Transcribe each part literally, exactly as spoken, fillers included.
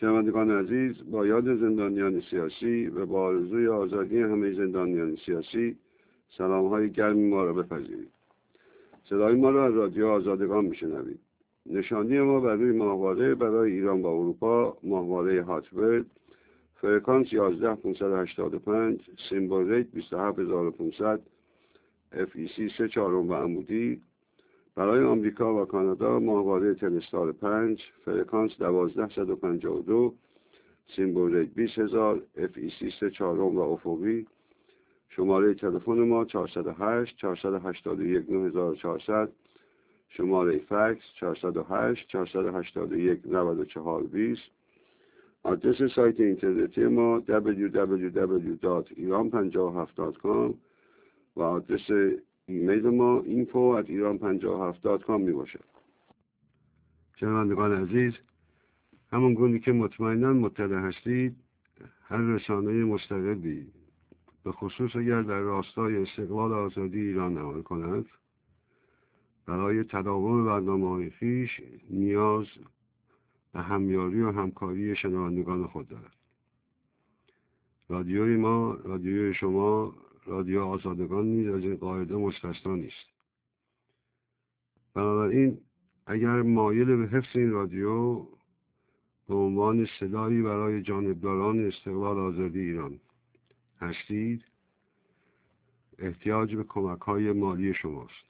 شنوندگان عزیز، با یاد زندانیان سیاسی و با آرزوی آزادی همه زندانیان سیاسی سلام‌های گرم ما را بپذیرید. صدای ما را از رادیو آزادگان میشنوید. نشانی ما بر روی ماهواره برای ایران و اروپا ماهواره هاتبرد، فرکانس یازده هزار پانصد و هشتاد و پنج، سیمبل ریت بیست و هفت هزار و پانصد، اف ای سی سه چهارم و عمودی. برای آمریکا و کانادا ماهواره تلستار پنج، فرکانس دوازده صد و پنجاه و دو، سیمبل ریت بیست هزار، اف ای سی سه چهارم و افقی. شماره تلفن ما چهارصد و هشت چهارصد و هشتاد و یک نه هزار و چهارصد، شماره فکس چهارصد و هشت چهارصد و هشتاد و یک نود و چهار بیست. آدرس سایت اینترنتی ما دبلیو دبلیو دبلیو دات ایران پنجاه و هفت دات کام و آدرس ایمیل ما اینفو ات ایران پنجاه و هفت دات کام می باشد. شنوندگان عزیز، همون گونه که مطمئناً مطلع هستید، هر رسانه مستقلی به خصوص اگر در راستای استقلال آزادی ایران عمل کند، برای تداوم برنامه‌های خویش نیاز به همیاری و همکاری شنوندگان خود دارد. رادیوی ما، رادیوی شما، رادیو آزادگان نیز از این قاعده مستثنا نیست. بنابراین اگر مایل به حفظ این رادیو به عنوان سلاحی برای جانبداران استقلال آزادی ایران هستید، احتیاج به کمک‌های مالی شماست.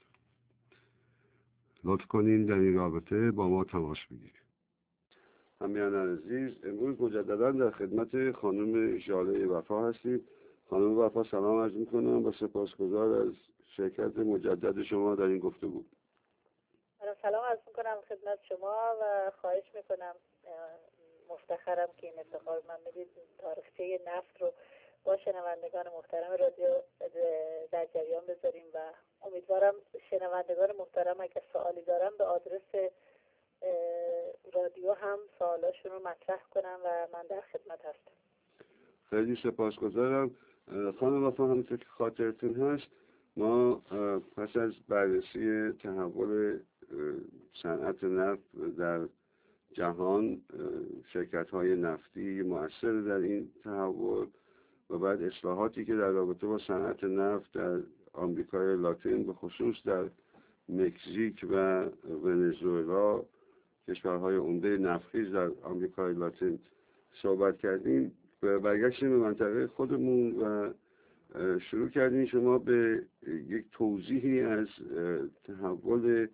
لطف کنین در این رابطه با ما تماس بگیرید. همیهنان عزیز، امروز مجددا در خدمت خانم ژاله وفا هستیم. خانم وفا سلام عرض می‌کنم و سپاسگزار از شرکت مجدد شما در این گفتگو. سلام عرض می‌کنم خدمت شما و خواهش می‌کنم، مفتخرم که این افتخار من میدید تاریخچه نفت رو با شنوندگان محترم رادیو در جریان بذاریم و امیدوارم شنوندگان محترم اگر سوالی دارن به آدرس رادیو هم سوالاشون رو مطرح کنم و من در خدمت هستم. خیلی سپاسگزارم. خانم وفا، همونطور که خاطرتون هست ما پس از بررسی تحول صنعت نفت در جهان، شرکت‌های نفتی مؤثر در این تحول و بعد اصلاحاتی که در رابطه با صنعت نفت در آمریکای لاتین به خصوص در مکزیک و ونزوئلا، کشورهای عمده نفتخیز در آمریکای لاتین صحبت کردیم و برگشتیم به منطقه خودمون و شروع کردیم شما به یک توضیحی از تحول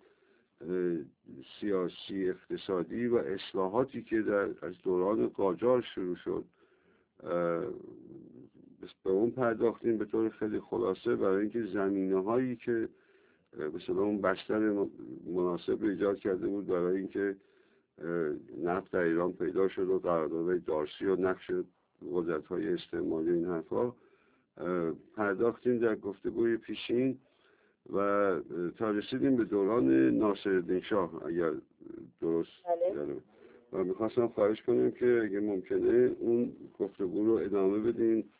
سیاسی اقتصادی و اصلاحاتی که در از دوران قاجار شروع شد به اون پرداختیم به طور خیلی خلاصه، برای اینکه زمینه هایی که مثلا اون بستر مناسب ایجاد کرده بود برای اینکه نفت در ایران پیدا شد و قرارداد دارسی و نقش قدرت‌های استعماری این حرفا پرداختیم در گفتگوی پیشین و تا رسیدیم به دوران ناصرالدین شاه، اگر درست دارم. و میخواستم خواهش کنیم که اگه ممکنه اون گفتگو رو ادامه بدین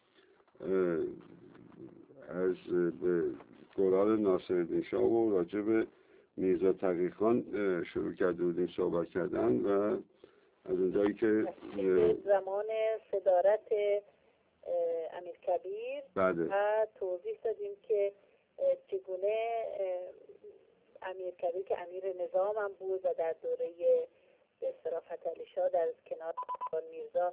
از به دوران ناصرالدین شاه و راجع به میرزا تقی خان شروع کرده بودیم صحبت کردن و از اونجایی که زمان صدارت امیرکبیر بله. و توضیح دادیم که چگونه امیرکبیر که امیر نظام هم بود و در دوره به اصطلاح فتحعلی شاه در کنار میرزا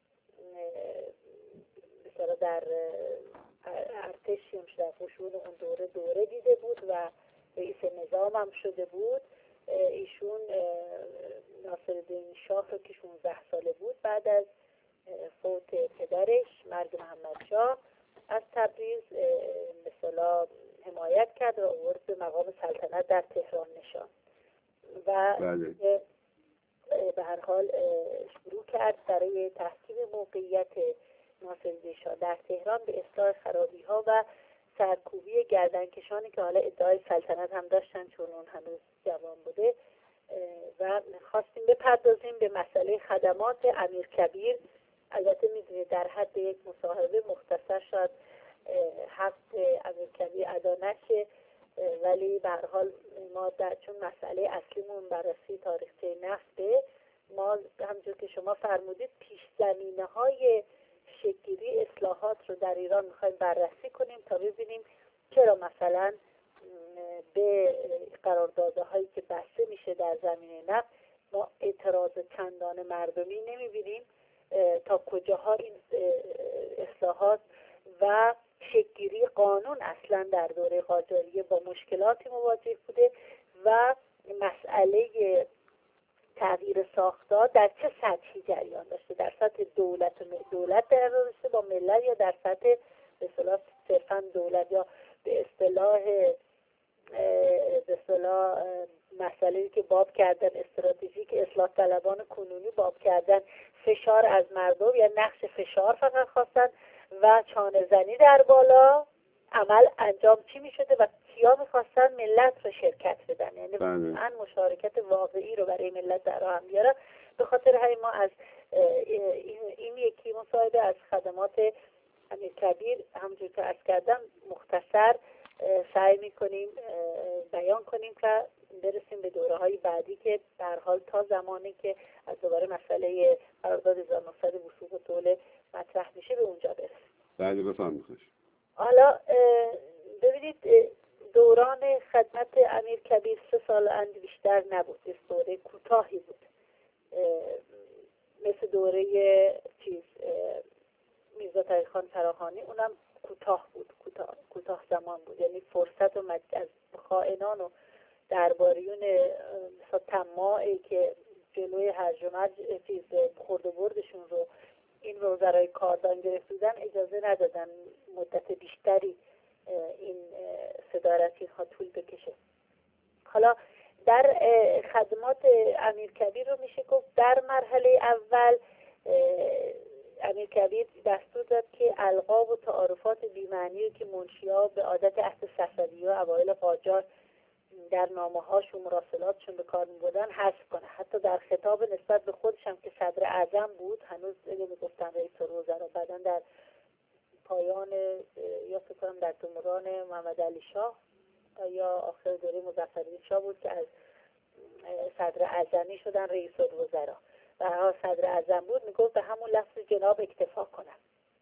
به اصطلاح در ارتش در فشون اون دوره دوره دیده بود و رئیس نظام هم شده بود. ایشون ناصرالدین شاه رو که شانزده ساله بود بعد از فوت پدرش مرگ محمد شاه از تبریز مثلا حمایت کرد و آورد به مقام سلطنت در تهران نشان و بله. به هر حال شروع کرد برای تحکیم موقعیت ناصرالدین شاه در تهران به اصلاح خرابی ها و سرکوبی گردنکشانی که حالا ادعای سلطنت هم داشتن چون اون هنوز جوان بوده و خواستیم بپردازیم به مسئله خدمات امیرکبیر. البته میدونید در حد یک مصاحبه مختصر شد حق امیرکبیر ادا نشه، ولی به هر حال ما در چون مسئله اصلیمون بررسی تاریخچه نفته ما همونجور که شما فرمودید پیش زمینه های شکلی اصلاحات رو در ایران میخوایم بررسی کنیم تا ببینیم چرا مثلا به قراردادهای هایی که بسته میشه در زمینه نفت ما اعتراض چندان مردمی نمیبینیم، تا کجاها این اصلاحات و شکلی قانون اصلا در دوره قاجاریه با مشکلاتی مواجه بوده و مسئله تغییر ساختار در چه سطحی جریان داشته، در سطح دولت دولت در داشته با ملت یا در سطح به اصطلاح صرفا دولت یا به اصطلاح به اصطلاح مسئله‌ای که باب کردن استراتژیک اصلاح طلبان کنونی باب کردن فشار از مردم یا نقش فشار فقط خواستن و چانه زنی در بالا عمل انجام چی می شده و کیا می خواستن ملت رو شرکت بدن، یعنی واقعا مشارکت واقعی رو برای ملت در راه بیارن. به خاطر همین ما از این, این یکی مصاحبه از خدمات امیرکبیر همونجور که عرض کردم مختصر سعی می کنیم بیان کنیم که برسیم به دوره های بعدی که در حال تا زمانی که از دوباره مسئله قرارداد هزار و نهصد وثوق الدوله مطرح میشه به اونجا برسیم. بله بفرمایید. حالا ببینید دوران خدمت امیرکبیر سه سال اند بیشتر نبود، دوره کوتاهی بود، مثل دوره چیز میرزا تقی‌خان فراهانی اونم کوتاه بود، کوتاه کوتاه زمان بود، یعنی فرصت و مد... از خائنان و درباریون مثلا طماعی که جلوی هرج و مرج چیز خورد و بردشون رو این وزرای کاردان گرفته بودن اجازه ندادن مدت بیشتری این صدارتی ها طول بکشه. حالا در خدمات امیرکبیر رو میشه گفت در مرحله اول امیرکبیر دستور داد که القاب و تعارفات بی‌معنی که منشی‌ها به عادت عهد صفوی و اوایل قاجار در نامه‌هاشون مراسلاتشون به کار می‌بردن حذف کنه. حتی در خطاب نسبت به خودش هم که صدر اعظم بود، هنوز دیگه میگفتن رئیس الوزراء، بعداً در پایان یا فکر کنم در دوران محمد علی شاه یا آخر دوره مظفرالدین شاه بود که از صدر اعظمی شدن رئیس الوزراء و هر صدر اعظم بود میگفت به همون لفظ جناب اکتفا کنن.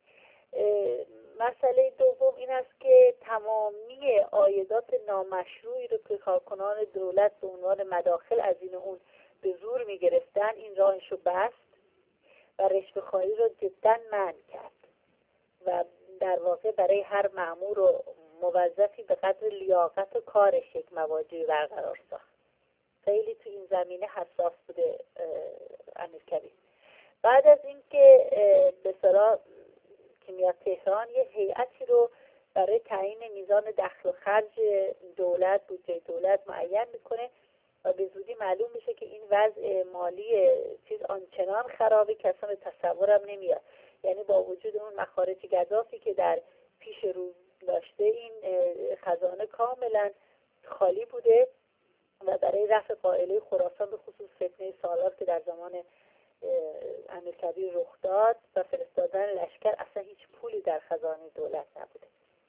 مسئله دوم این است که تمامی عایدات نامشروعی رو که کارکنان دولت به عنوان مداخل از این اون به زور میگرفتن این راهش رو بست و رشوه‌خواری رو جدا منع کرد و در واقع برای هر مأمور و موظفی به قدر لیاقت و کارش یک مواجهی برقرار ساخت. خیلی تو این زمینه حساس بوده امیرکبیر. بعد از اینکه به اصطلاح که میاد تهران یه هیئتی رو برای تعیین میزان دخل و خرج دولت بودجه دولت معین میکنه و به زودی معلوم میشه که این وضع مالی چیز آنچنان خرابه که اصلا به تصورم نمیاد. یعنی با وجود اون مخارج گزافی که در پیش رو داشته این خزانه کاملا خالی بوده و برای رفع قائله خراسان به خصوص فتنه سالار که در زمان امیرکبیر رخ داد و فرستادن لشکر اصلا هیچ پولی در خزانه دولت نبوده.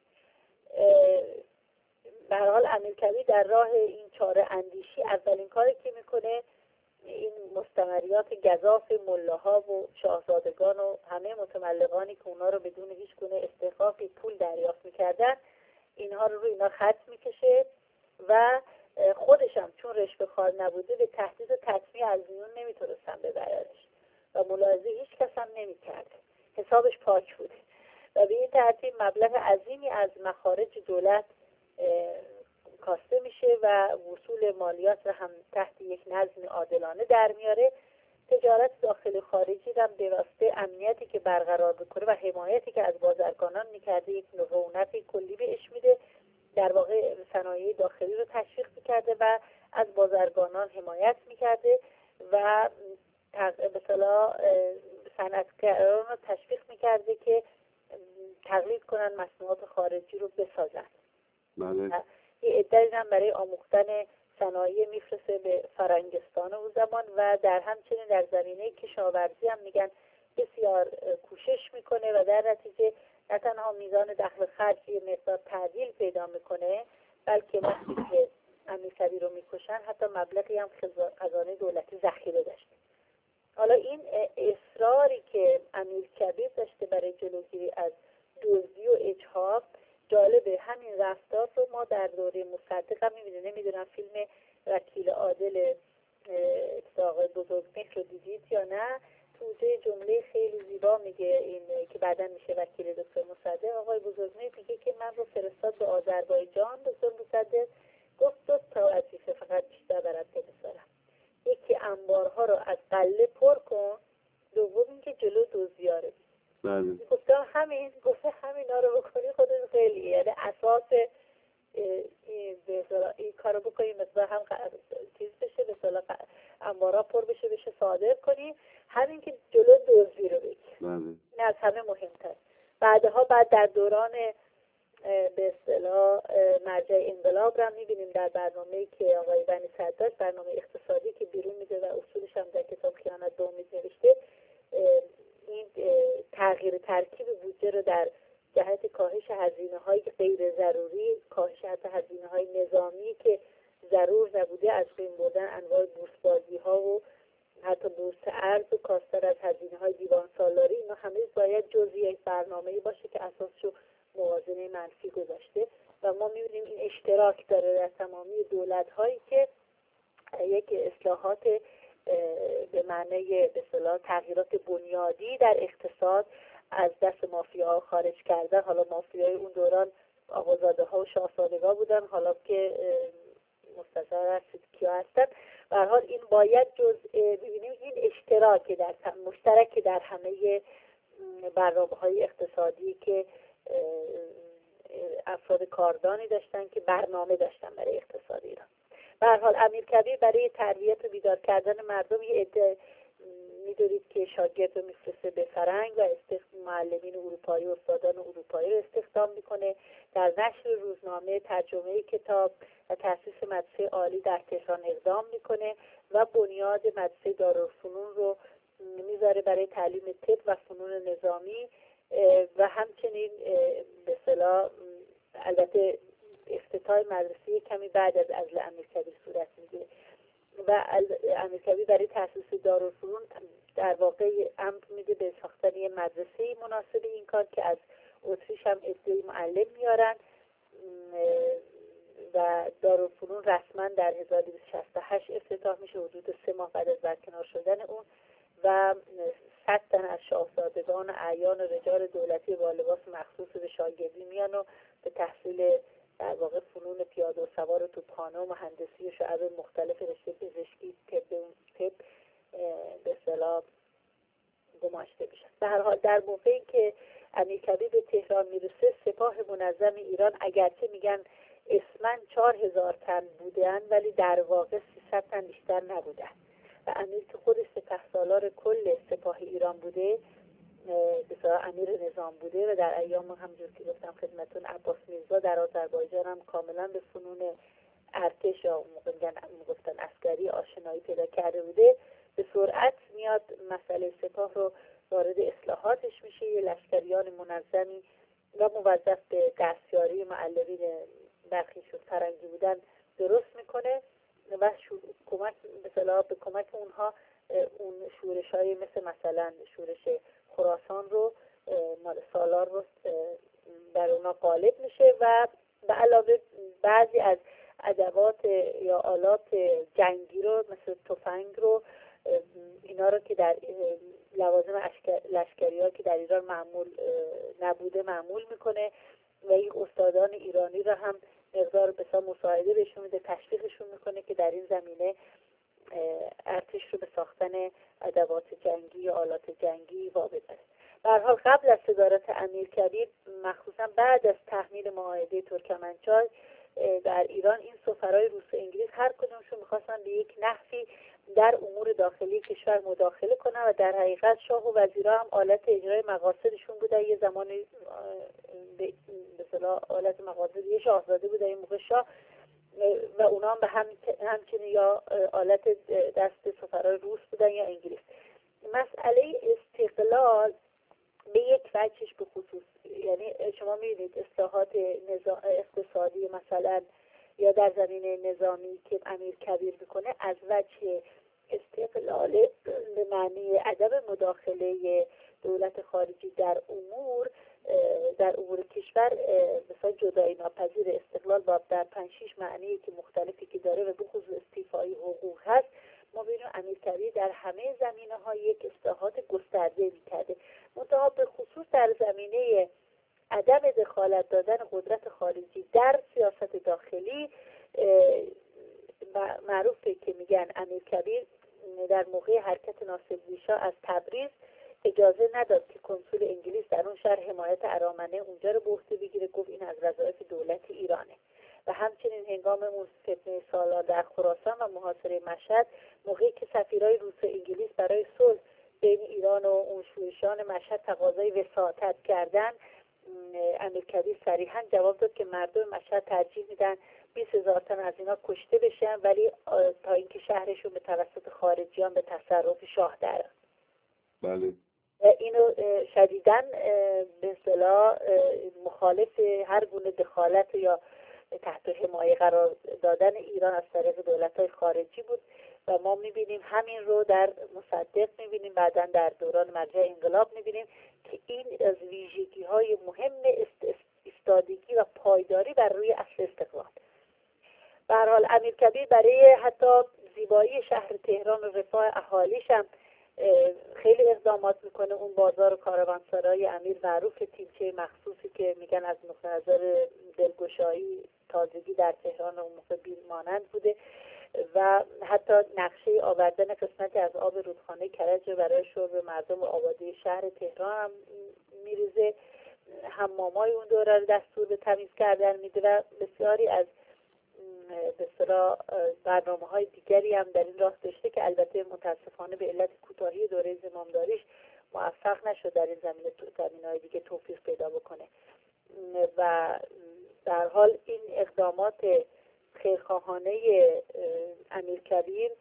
به هر حال امیرکبیر در راه این چاره اندیشی اولین کاری که میکنه این مستمریات گزاف ملاها و شاهزادگان و همه متملقانی که اونا رو بدون هیچ گونه استحقاقی پول دریافت میکردن اینها رو روی اینا خط میکشه و خودش هم چون رشوه خوار نبوده به تهدید و تطمیع از میون نمیتونستن ببرنش و ملاحظه هیچ کس هم نمیکرد، حسابش پاک بوده و به این ترتیب مبلغ عظیمی از مخارج دولت کاسته میشه و وصول مالیات رو هم تحت یک نظم عادلانه در میاره. تجارت داخل خارجی رو به واسطه امنیتی که برقرار بکنه و حمایتی که از بازرگانان میکرده یک رونق کلی بهش میده، در واقع صنایع داخلی رو تشویق میکرده و از بازرگانان حمایت میکرده و به اصطلاح صنعتگران رو تشویق میکرده که تقلید کنن مصنوعات خارجی رو بسازن. بله. یه عده‌ای هم برای آموختن صنایع میفرسته به فرنگستان اون زمان و در همچنین در زمینه کشاورزی هم میگن بسیار کوشش میکنه و در نتیجه نه تنها میزان دخل خرج یه مقدار تعدیل پیدا میکنه بلکه وقتی که امیرکبیر رو میکشن حتی مبلغی هم خزانه دولتی ذخیره داشته. مصدق هم میبینه. نمیدونم فیلم وکیل عادل آقای بزرگمهر رو دیدید یا نه؟ توی جمله خیلی زیبا میگه این که بعدا میشه وکیل دکتر مصدق، آقای بزرگمهر میگه که من رو فرستاد به آذربایجان دکتر مصدق، گفت دو تا وظیفه فقط بیشتر برات نمیذارم، یکی انبارها رو از غله پر کن، دوم اینکه جلو دزدی‌ها رو. بله. گفتم همین، گفته همینا رو بکنی خودت خیلی، یعنی اساس این به اصطلاح این کارو بکنی مثلا هم چیز بشه، به اصطلاح انبارا پر بشه بشه صادر کنی، همین که جلو دزدی رو بگیری. بله. این از همه مهمتر. بعدها بعد در دوران به اصطلاح مرجع انقلاب را می‌بینیم در برنامه‌ای که آقای بنی صداق، برنامه اقتصادی که بیرون میده و اصولش هم در کتاب خیانت به امید نوشته، این تغییر ترکیب بودجه رو در جهت کاهش هزینه‌های غیر ضروری، کاهش حتی هزینه‌های نظامی که ضرور نبوده، از بین بردن انواع بورس‌بازی‌ها و حتی بورس ارز و کاستن از هزینه‌های دیوان سالاری، اینا همه باید جزئی برنامه‌ای باشه که اساسشو موازنه منفی گذاشته و ما می‌بینیم این اشتراک داره در تمامی دولت‌هایی که یک اصلاحات به معنی به اصطلاح تغییرات بنیادی در اقتصاد از دست مافیاها خارج کردن. حالا مافیای اون دوران آقازاده‌ها و شاهزادگان بودن، حالا که مستشار هستید کیا هستن. به هر حال این باید جز ببینیم این اشتراک در مشترک در همه برنامه‌های اقتصادی که افراد کاردانی داشتن که برنامه داشتن برای اقتصاد ایران. به هر حال امیرکبیر برای تربیت و بیدار کردن مردم یه عده می‌دونید که شاگرد رو میفرسته به فرنگ و استخدام معلمین اروپایی و استادان اروپایی رو استخدام میکنه، در نشر روزنامه، ترجمه کتاب و تأسیس مدرسه عالی در تهران اقدام میکنه و بنیاد مدرسه دارالفنون رو میذاره برای تعلیم طب و فنون نظامی و همچنین به اصطلاح البته افتتاح مدرسه کمی بعد از عزل امیرکبیر صورت میگیره و امیرکبیر برای تأسیس دارالفنون در واقع امر میده به ساختن یه مدرسه مناسب این کار که از اتریش هم عده معلم میارن و دارالفنون رسما در هزار و دویست و شصت و هشت افتتاح میشه، حدود سه ماه بعد از برکنار شدن اون، و صد تن از شاهزادگان و اعیان و رجال دولتی با لباس مخصوص به شاگردی میان و به تحصیل در واقع فنون پیاده و سوار و توپخانه و مهندسی و شعب مختلف رشته پزشکی طب طب به اصطلاح گماشته بشن. به هر حال در موقعی که امیرکبیر به تهران میرسه، سپاه منظم ایران اگرچه میگن اسماً چهار هزار تن بودن ولی در واقع سیصد تن بیشتر نبودن و امیر که خودش سپهسالار کل سپاه ایران بوده، بسیار امیر نظام بوده و در ایام همجور که گفتم خدمتون عباس میرزا در آذربایجان هم کاملا به فنون ارتش یا گفتن عسکری آشنایی پیدا کرده بوده، به سرعت میاد مسئله سپاه رو وارد اصلاحاتش میشه، یه لشکریان منظمی و موظف به دستیاری معلمین برخیشون فرنگی بودن درست میکنه و کمک مثلا به کمک اونها اون شورش های مثل مثلا شورش خراسان رو مال سالار رو در اونا غالب میشه و به علاوه بعضی از ادوات یا آلات جنگی رو مثل تفنگ رو اینا رو که در لوازم لشکری ها که در ایران معمول نبوده معمول میکنه و این استادان ایرانی رو هم مقدار بسیار مساعده بهشون میده، تشویقشون میکنه که در این زمینه ارتش رو به ساختن ادوات جنگی یا آلات جنگی وابسته. به هر حال قبل از صدارت امیرکبیر، مخصوصا بعد از تحمیل معاهده ترکمنچای در ایران، این سفرای روس و انگلیس هر کدومشون میخواستن به یک نحوی در امور داخلی کشور مداخله کنن و در حقیقت شاه و وزیرا هم آلت اجرای مقاصدشون بودن. یه زمانی به اصطلاح آلت مقاصد یه شاهزاده بودن این موقع شاه و اونا هم به هم همچنین یا آلت دست سفرای روس بودن یا انگلیس. مسئله استقلال به یک وجهش به خصوص، یعنی شما می‌بینید اصلاحات اقتصادی مثلا یا در زمینه نظامی که امیرکبیر میکنه از وجه استقلال به معنی عدم مداخله دولت خارجی در امور در امور کشور مثلا جدایی ناپذیر استقلال با در پنج شش معنی که مختلفی که داره و بخصوص استیفای حقوق هست، ما ببینیم امیرکبیر در همه زمینه‌ها یک اصلاحات گسترده می‌کرده. منتها به خصوص در زمینه عدم دخالت دادن قدرت خارجی در سیاست داخلی معروفه که میگن امیرکبیر در موقع حرکت ناصرالدین شاه از تبریز اجازه نداد که کنسول انگلیس در اون شهر حمایت ارامنه اونجا رو به عهده بگیره، گفت این از وظایف دولت ایرانه. و همچنین هنگام اون فتنه سالار در خراسان و محاصره مشهد، موقعی که سفیرای روس و انگلیس برای صلح بین ایران و اون شورشان مشهد تقاضای وساطت کردن، امیرکبیر صریحا جواب داد که مردم مشهد ترجیح میدن بیست هزار تن از اینا کشته بشن ولی تا اینکه شهرشون به توسط خارجیان به تصرف شاه درآید. بله. اینو شدیداً به اصطلاح مخالف هر گونه دخالت یا تحت حمایه قرار دادن ایران از طریق دولت‌های خارجی بود و ما می‌بینیم همین رو در مصدق می‌بینیم، بعداً در دوران مرجع انقلاب می‌بینیم که این از ویژگی‌های مهم ایستادگی و پایداری بر روی اصل استقلال. به هر حال امیرکبیر برای حتی زیبایی شهر تهران و رفاه اهالیش هم خیلی اقدامات میکنه. اون بازار و کاروانسرای امیر معروف، تیمچه مخصوصی که میگن از نقطه نظر دلگشایی تازگی در تهران اون موقع بی‌مانند بوده و حتی نقشه آوردن قسمتی از آب رودخانه کرج برای شرب مردم و آبادی شهر تهران هم میریزه. حمامای اون دوره رو دستور به تمیز کردن میده و بسیاری از به اصطلاح برنامه‌های دیگری هم در این راه داشته که البته متاسفانه به علت کوتاهی دوره زمامداریش موفق نشد در این زمینه زمینه‌های دیگه توفیق پیدا بکنه و در حال این اقدامات خیرخواهانه امیرکبیر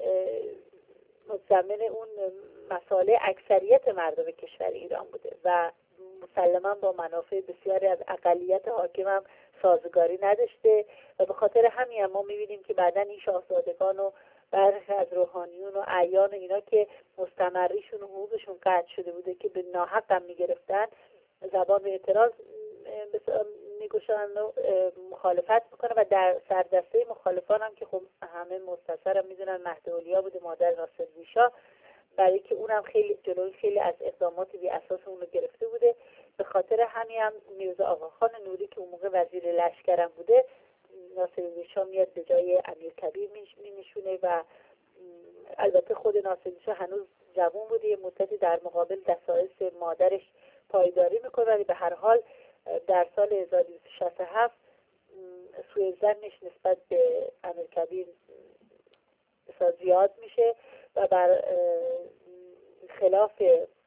متضمن اون مسائل اکثریت مردم کشور ایران بوده و مسلماً با منافع بسیاری از اقلیت حاکم هم سازگاری نداشته و به خاطر همین ما می‌بینیم که بعداً این شاهزادگان و برخی از روحانیون و اعیان و اینا که مستمریشون و حقوقشون قطع شده بوده که به ناحق هم می‌گرفتن، زبان به اعتراض میگوشن و مخالفت میکنه و در سردسته مخالفان هم که خب همه مستثر هم میدونن مهد اولیا بوده، مادر ناصرالدین شاه، برای که اونم خیلی جلوی خیلی از اقدامات بی اساس اون رو گرفته بوده. به خاطر همین هم میرزا آقاخان نوری که اون موقع وزیر لشکرم بوده، ناصرالدین شاه میاد به جای امیرکبیر مینشونه و البته خود ناصرالدین شاه هنوز جوان بوده، یه مدتی در مقابل دسایس مادرش پایداری میکنه ولی به هر حال در سال هزار و دویست و شصت و هفت سوء ظنش نسبت به امیرکبیر زیاد میشه و بر خلاف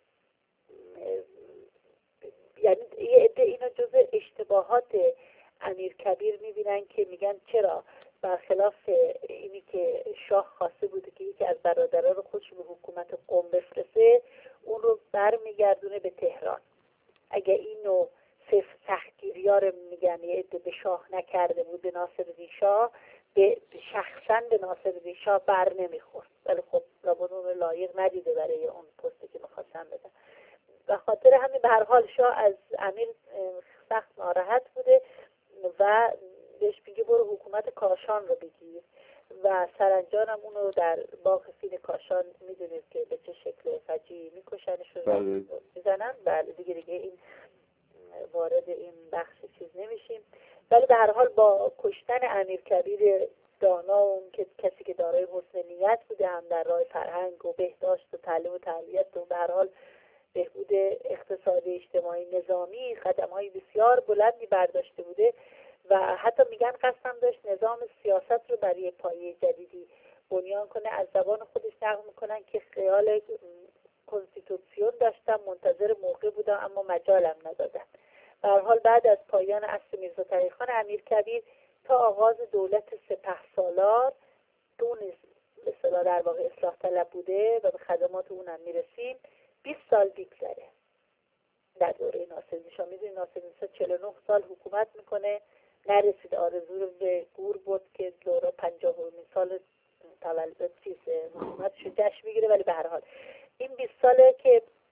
یعنی یه عده اینو جزء اشتباهات امیرکبیر میبینن که میگن چرا برخلاف اینی که شاه خواسته بوده که یکی از برادران رو خودش به حکومت قم بفرسته، اون رو برمیگردونه به تهران. اگه اینو صرف تحقیریا رو میگن یه عده به شاه نکرده بود، به ناصرالدین شاه به شخصا به ناصرالدین شاه بر نمیخورد، ولی خب لابد اون لایق ندیده برای اون پستی که میخواستن بدن. به خاطر همین به هر حال شاه از امیر سخت ناراحت بوده و بهش میگه برو حکومت کاشان رو بگیر و سرانجام هم اونو در باغ فیل کاشان میدونید که به چه شکل فجیعی میکشنشون بله. میزنن. بله دیگه دیگه این وارد این بخش چیز نمیشیم، ولی به هر حال با کشتن امیرکبیر دانا و اون که کسی که دارای حسن نیت بوده، هم در راه فرهنگ و بهداشت و تعلیم و تربیت و به هر حال بهبود اقتصادی اجتماعی نظامی قدم‌های بسیار بلندی برداشته بوده و حتی میگن قسم داشت نظام سیاست رو برای پایه جدیدی بنیان کنه. از زبان خودش نقل میکنن که خیال کنستیتوسیون داشتم، منتظر موقع بودم اما مجالم ندادن. به هر حال بعد از پایان عصر میرزا تقی‌خان امیرکبیر تا آغاز دولت سپهسالار که اون به اصطلاح در واقع اصلاح طلب بوده و به خدمات اونم میرسیم، بیست سال بیگذره. در دوره ناصرالدین شاه میدونی ناصرالدین شاه چهل و نه سال حکومت میکنه، نرسید آرزو رو به گور برد که دوره پنجاهمین سال تولد چیز حکومتش رو جشن میگیره، ولی به هر حال این بیست ساله که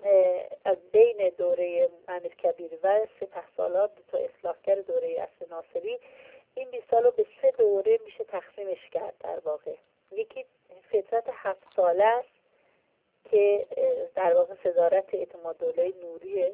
از بین دوره امیرکبیر و سپهسالار تا اصلاحگر دوره عصر ناصری این بیست سال رو به سه دوره میشه تقسیمش کرد. در واقع یکی فترت هفت ساله است که در واقع صدارت اعتمادالدوله نوری،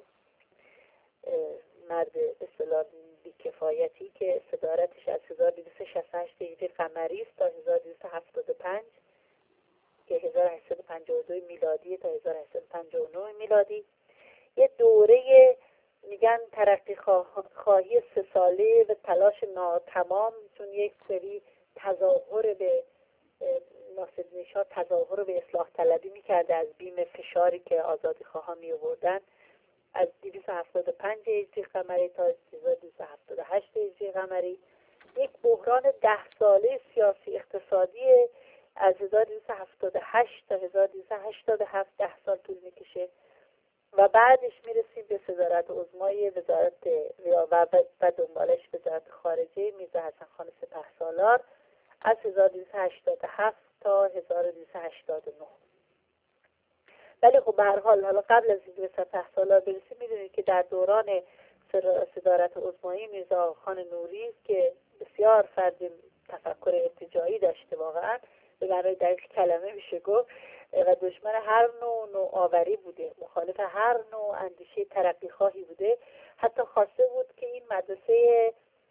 مرد به اصطلاح بی‌کفایتی که صدارتش از هزار و دویست و شصت و هشت هجری قمری است تا هزار و دویست و هفتاد و پنج که هزار و هشتصد و پنجاه و دو میلادی تا هزار و هشتصد و پنجاه و نه میلادی. یه دوره میگن ترقی خواهی سه ساله و تلاش ناتمام، چون یک سری تظاهر به ناصرالدین شاه تظاهر به اصلاح طلبی میکرده از بیم فشاری که آزادی خواهان می آوردن، از دویست و هفتاد و پنج هجری قمری تا هزار و دویست و هفتاد و هشت هجری قمری. یک بحران ده ساله سیاسی اقتصادی از هزار و دویست و هفتاد و هشت تا هزار و دویست و هشتاد و هفت، ده سال طول میکشه و بعدش میرسیم به صدارت عظمای وزارت و و دنبالش وزارت خارجه میرزا حسن خان سپهسالار از هزار و دویست و هشتاد و هفت تا هزار و دویست و هشتاد و نه. ولی خب به هر حال حالا قبل از اینکه به سپهسالار برسیم میدونید که در دوران صدارت عظمایی میرزا خان نوری که بسیار فرد تفکر ارتجاعی داشته، واقعا به معنای دقیق کلمه میشه گفت، و دشمن هر نوع نوآوری بوده، مخالف هر نوع اندیشه ترقی خواهی بوده. حتی خواسته بود که این مدرسه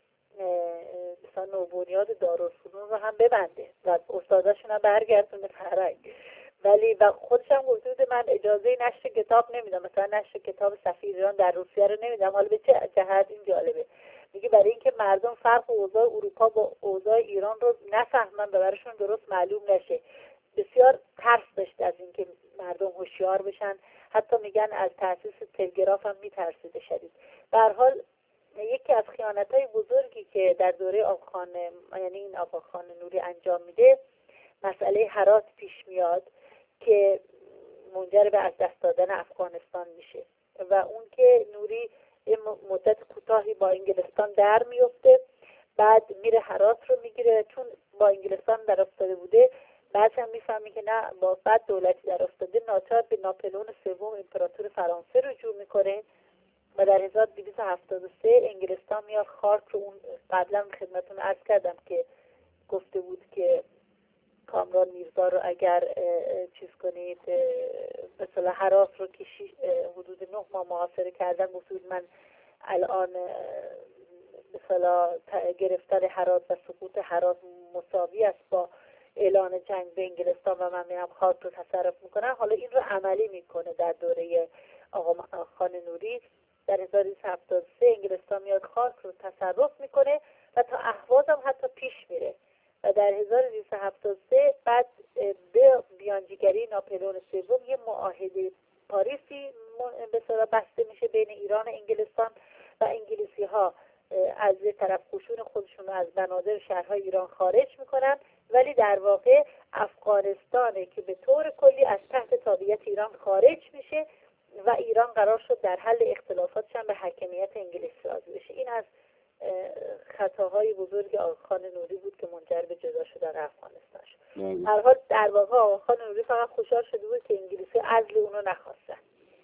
مثلا نوبنیاد دارالفنون رو هم ببنده و استاداشون هم برگردونه فرنگ، ولی و خودش هم گفته بود من اجازه نشر کتاب نمیدم، مثلا نشر کتاب سفیر ایران در روسیه رو نمیدم. حالا به چه جهت این جالبه؟ میگه برای اینکه مردم فرق اوضاع اروپا با اوضاع ایران رو نفهمن و براشون درست معلوم نشه. بسیار ترس داشت از اینکه مردم هوشیار بشن، حتی میگن از تأسیس تلگراف هم میترسیده شدید. به هر حال یکی از خیانت‌های بزرگی که در دوره آقاخان، یعنی این آقاخان نوری انجام میده، مسئله هرات پیش میاد که منجر به از دست دادن افغانستان میشه و اون که نوری مدت کوتاهی با انگلستان در میفته، بعد میره هرات رو میگیره. چون با انگلستان در افتاده بوده، بعد هم میفهمی که نه با بعد دولتی در افتاده، ناچار به ناپلئون سوم امپراتور فرانسه رجوع میکنه و در هزار و دویست و هفتاد و سه انگلستان میاد خارک رو، اون قبلا خدمتتون عرض کردم که گفته بود که کامران میرزا رو اگر چیز کنید مثلا هرات رو که حدود نه ماه محاصره کردن، گفته بود من الان مثلا گرفتن هرات و سقوط هرات مساوی است با اعلان جنگ به انگلستان و من میرم خارک رو تصرف میکنم. حالا این رو عملی میکنه در دوره آقا خان نوری. در هزار و دویست و هفتاد و سه انگلستان میاد خارک رو تصرف میکنه و تا اهواز هم حتی پیش میره و در هزار و دویست و هفتاد و سه بعد به بیانجیگری ناپلئون سوم یه معاهده پاریسی به اصطلاح بسته میشه بین ایران و انگلستان و انگلیسی ها از طرف قشون خودشون از بنادر شهرهای ایران خارج میکنن، ولی در واقع افغانستانه که به طور کلی از تحت تابعیت ایران خارج میشه و ایران قرار شد در حل اختلافاتش هم به حاکمیت انگلیس راضی بشه. این از خطاهای بزرگ آقاخان نوری بود که منجر به جدا شدن افغانستان شد. هر حال در واقع آقاخان نوری فقط خوشحال شده بود که انگلیسی عزل اونو نخواستن.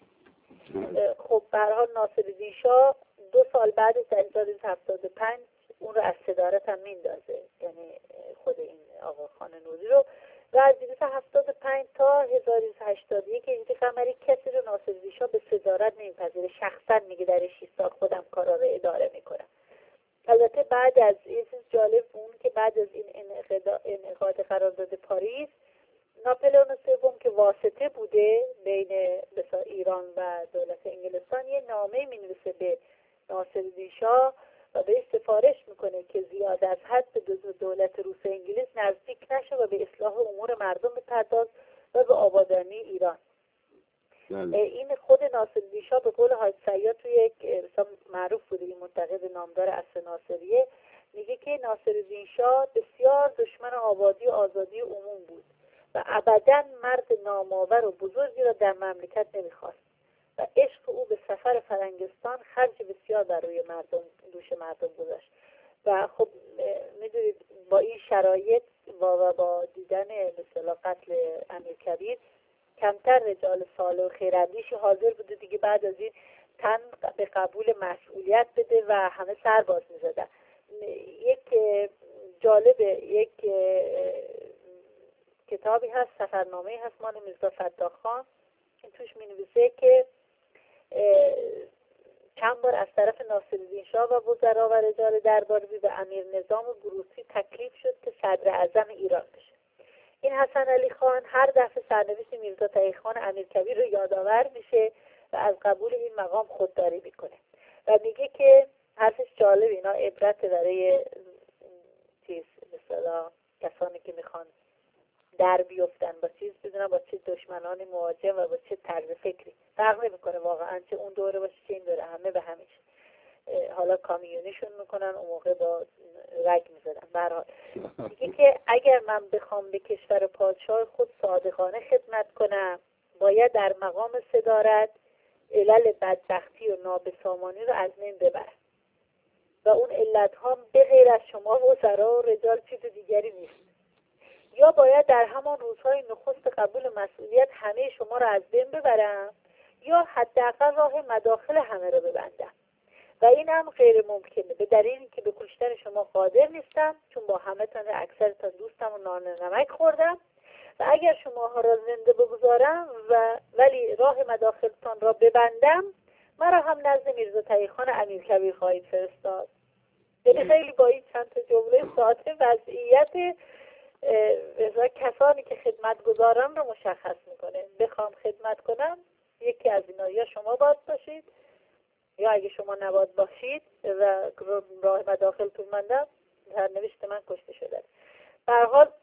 خب به هر حال ناصرالدین شاه دو سال بعد در هزار و دویست و هفتاد و پنج اون رو از صدارت هم میندازه، یعنی خود این آقاخان نوری رو، و از دویست و هفتاد و پنج تا هزار و دویست و هشتاد و یک هجری قمری کسی رو ناصرالدین شاه به صدارت نمیپذیره. شخصا میگه در شش سال خودم کارا رو اداره میکنم. البته بعد از این چیز جالب اون که بعد از این انعقاد قرارداد پاریس، ناپلئون سوم که واسطه بوده بین مثلا ایران و دولت انگلستان، یه نامه می‌نویسه به ناصرالدین شاه و به سفارش میکنه که زیاد از حد به دولت روس انگلیس نزدیک نشه و به اصلاح امور مردم بپرداز و به آبادانی ایران. بله. این خود ناصرالدین شاه به قول حاج سیاد توی یک مثلا معروف بوده، این منتقد نامدار عصر ناصریه، میگه که ناصرالدین شاه بسیار دشمن آبادی و آزادی عموم بود و ابداً مرد نامآور و بزرگی را در مملکت نمیخواست و عشق او به سفر فرنگستان خرج بسیار بر روی مردم دوش مردم گذاشت. و خب میدونید با این شرایط و با دیدن مثلا قتل امیرکبیر کمتر رجال صالح و خیراندیشی حاضر بوده دیگه بعد از این تن به قبول مسئولیت بده و همه سر باز می‌زدن. یک جالبه، یک کتابی هست، سفرنامه‌ای هست مال میرزا فتاح خان، این توش می‌نویسه که چند بار از طرف ناصرالدین شاه و وزرا و رجال درباری به امیر نظام گروسی تکلیف شد که صدر اعظم ایران بشه. این حسن علی خان هر دفعه سرنوشت میرزا تقی خان امیرکبیر رو یادآور میشه و از قبول این مقام خودداری میکنه و میگه که حرفش جالب، اینا عبرت برای چیز مثلا کسانی که میخوان در بیفتن با چیز بدونن با چه دشمنانی مواجه و با چه طرز فکری. فرق نمیکنه واقعا چه اون دوره باشه چه این دوره، همه به همیشه. حالا کامیونیشون میکنن، اون موقع با رگ میزدن. به هر حال میگه که اگر من بخوام به کشور پادشاه خود صادقانه خدمت کنم باید در مقام صدارت علل بدبختی و نابسامانی رو از من ببرم و اون علت ها به غیر از شما وزرا و رجال چیز دیگری نیست. یا باید در همان روزهای نخست قبول مسئولیت همه شما را از بین ببرم یا حداقل راه مداخل همه را ببندم و این هم غیر ممکنه به دلیلی که به کشتن شما قادر نیستم، چون با همه تان اکثرتان دوستم و نان نمک خوردم و اگر شماها را زنده بگذارم و ولی راه مداخلتان را ببندم مرا هم نزد میرزا تقی خان امیرکبیر خواهید فرستاد. یعنی خیلی با این چند تا جمله ساده وضعیت اه کسانی که خدمت گذارم رو مشخص میکنه. بخوام خدمت کنم یکی از اینا یا شما باید باشید یا اگه شما نباید باشید و راه مداخلتون بندم در نوشت من کشته شده. به هر حال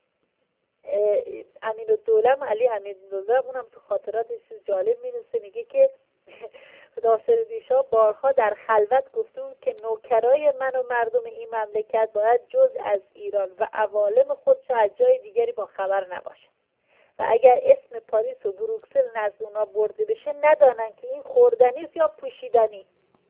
امین الدوله علی امین الدوله اونم تو خاطرات چیز جالب می‌نویسه، میگه که ناصرالدین شاه بارها در خلوت گفته بود که نوکرای من و مردم این مملکت باید جز از ایران و عوالم خودش از جای دیگری با خبر نباشه و اگر اسم پاریس و بروکسل نزد اونا برده بشه ندانن که این خوردنی یا پوشیدنی.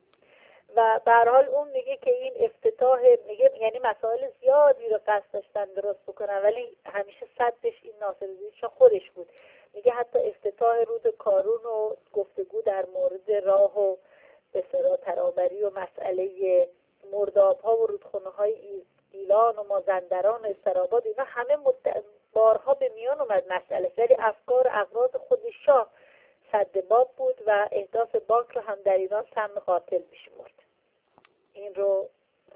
و به هر حال اون میگه که این افتتاح، میگه یعنی مسائل زیادی رو قصد داشتن درست بکنن ولی همیشه صدش این ناصرالدین شاه خودش بود. میگه حتی افتتاح رود کارون و گفتگو در مورد راه و به اصطلاح ترابری و مسئله مرداب‌ها و رودخانه های ایلان و مازندران و استراباد، اینا همه مد... بارها به میان اومد مسئله، ولی افکار و اغراض خود شاه سد باب بود و اهداف بانک رو هم در ایران سم قاتل میشمرد. این رو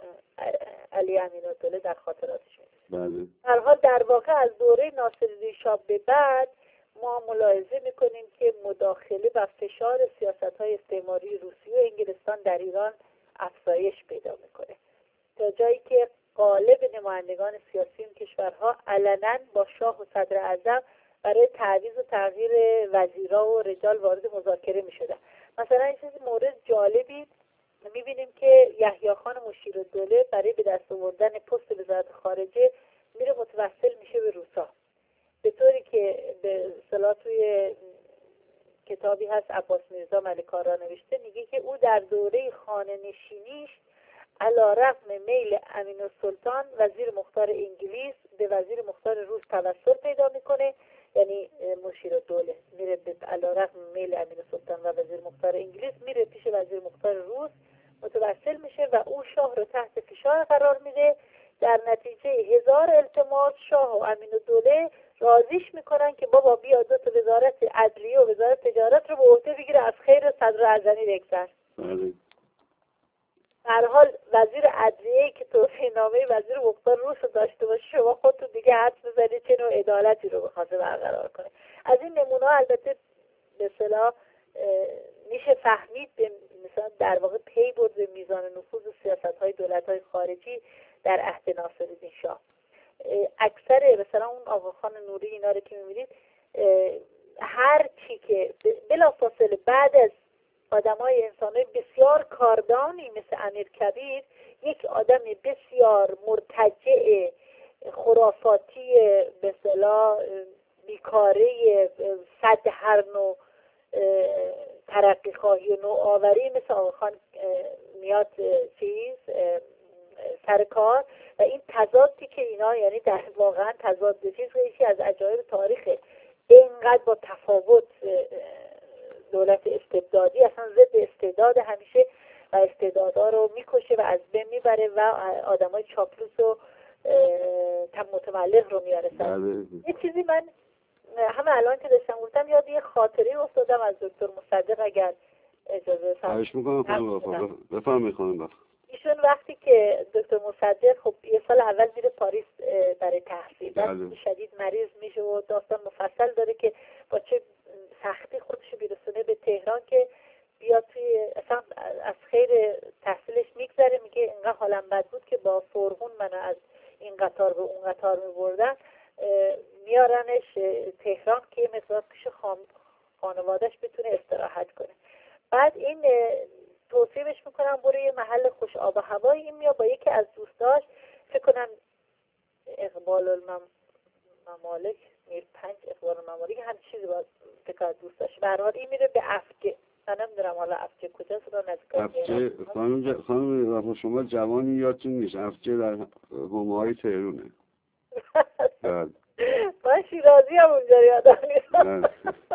علی امین‌الدوله در خاطراتش می‌نویسه. در حال در واقع از دوره ناصرالدین شاه به بعد ما ملاحظه میکنیم که مداخله و فشار سیاست‌های استعماری روسیه و انگلستان در ایران افزایش پیدا میکنه تا جایی که غالب نمایندگان سیاسی این کشورها علنا با شاه و صدر اعظم برای تعویض و تغییر وزیرا و رجال وارد مذاکره میشدن. مثلا این چیز مورد جالبی میبینیم که یحیی خان مشیرالدوله برای به دست آوردن پست وزارت خارجه میره متوسل میشه به روسا، به طوری که به اصطلاح توی کتابی هست عباس میرزا ملک‌آرا نوشته، میگه که او در دوره خانه نشینیش علی‌رغم میل امین‌السلطان وزیر مختار انگلیس به وزیر مختار روس توسل پیدا میکنه. یعنی مشیرالدوله میره به علی‌رغم میل امین‌السلطان و وزیر مختار انگلیس میره پیش وزیر مختار روس متوسل میشه و او شاه رو تحت فشار قرار میده. در نتیجه هزار التماس شاه و امین‌الدوله راضیش میکنن که بابا بیا دو تا وزارت عدلیه و وزارت تجارت رو به عهده بگیره، از خیر صدر اعظمی بگذر. در حال وزیر عدلیه که توصیه‌نامه وزیر مختار روس رو داشته باشه شما خودتون دیگه حدس بزنید چه نوع عدالتی رو بخواسته برقرار کنه. از این نمونه البته به اصطلاح میشه فهمید به مثلا در واقع پی برد به میزان نفوذ و سیاست‌های دولت‌های خارجی در عهد ناصرالدین شاه. اکثر مثلا اون آقاخان نوری اینا رو که می‌بینید هر چی که بلافاصله بعد از آدمای انسانای بسیار کاردانی مثل امیرکبیر یک آدم بسیار مرتجع خرافاتی به اصطلاح بیکاره صد هر نوع ترقی خواهی و نوآوری مثل آقاخان میاد چیز سر کار و این تضادی که اینا یعنی در واقعا تضاد چیز یکی از عجایب تاریخه. اینقدر چقدر با تفاوت دولت استبدادی اصلا ضد استعداد همیشه و استعدادها رو میکشه و از بین میبره و آدمای چاپلوس و متملق رو میاره سر. یه چیزی من همه الان که داشتم گفتم یاد یه خاطره افتادم از دکتر مصدق، اگر اجازه خواهش میکنم بفرمایید خانم. ایشون وقتی که دکتر مصدق خب یه سال اول میره پاریس برای تحصیل، بعد شدید مریض میشه و داستان مفصل داره که با چه سختی خودشو بیرسونه به تهران که بیاد توی اصلا از خیر تحصیلش میگذره. میگه اینقدر حالم بد بود که با فرغون منو از این قطار به اون قطار میبردن، میارنش تهران که یه مقدار پیش خانوادهش بتونه استراحت کنه. بعد این توصیفش میکنم برو یه محل خوش آب و هوایی. این میاد با یکی از دوستاش، فکر کنم اقبال الممالک میر پنج اقبال الممالک هم چیزی باید فکر دوستاش. برحال این میره به افجه، من نمیدونم حالا افجه کجاست رو نزدیک افجه. خانم خانم شما جوانی یادتون نیست افجه در حومه های تهرونه. من شیرازی هم اونجا یادم نیست.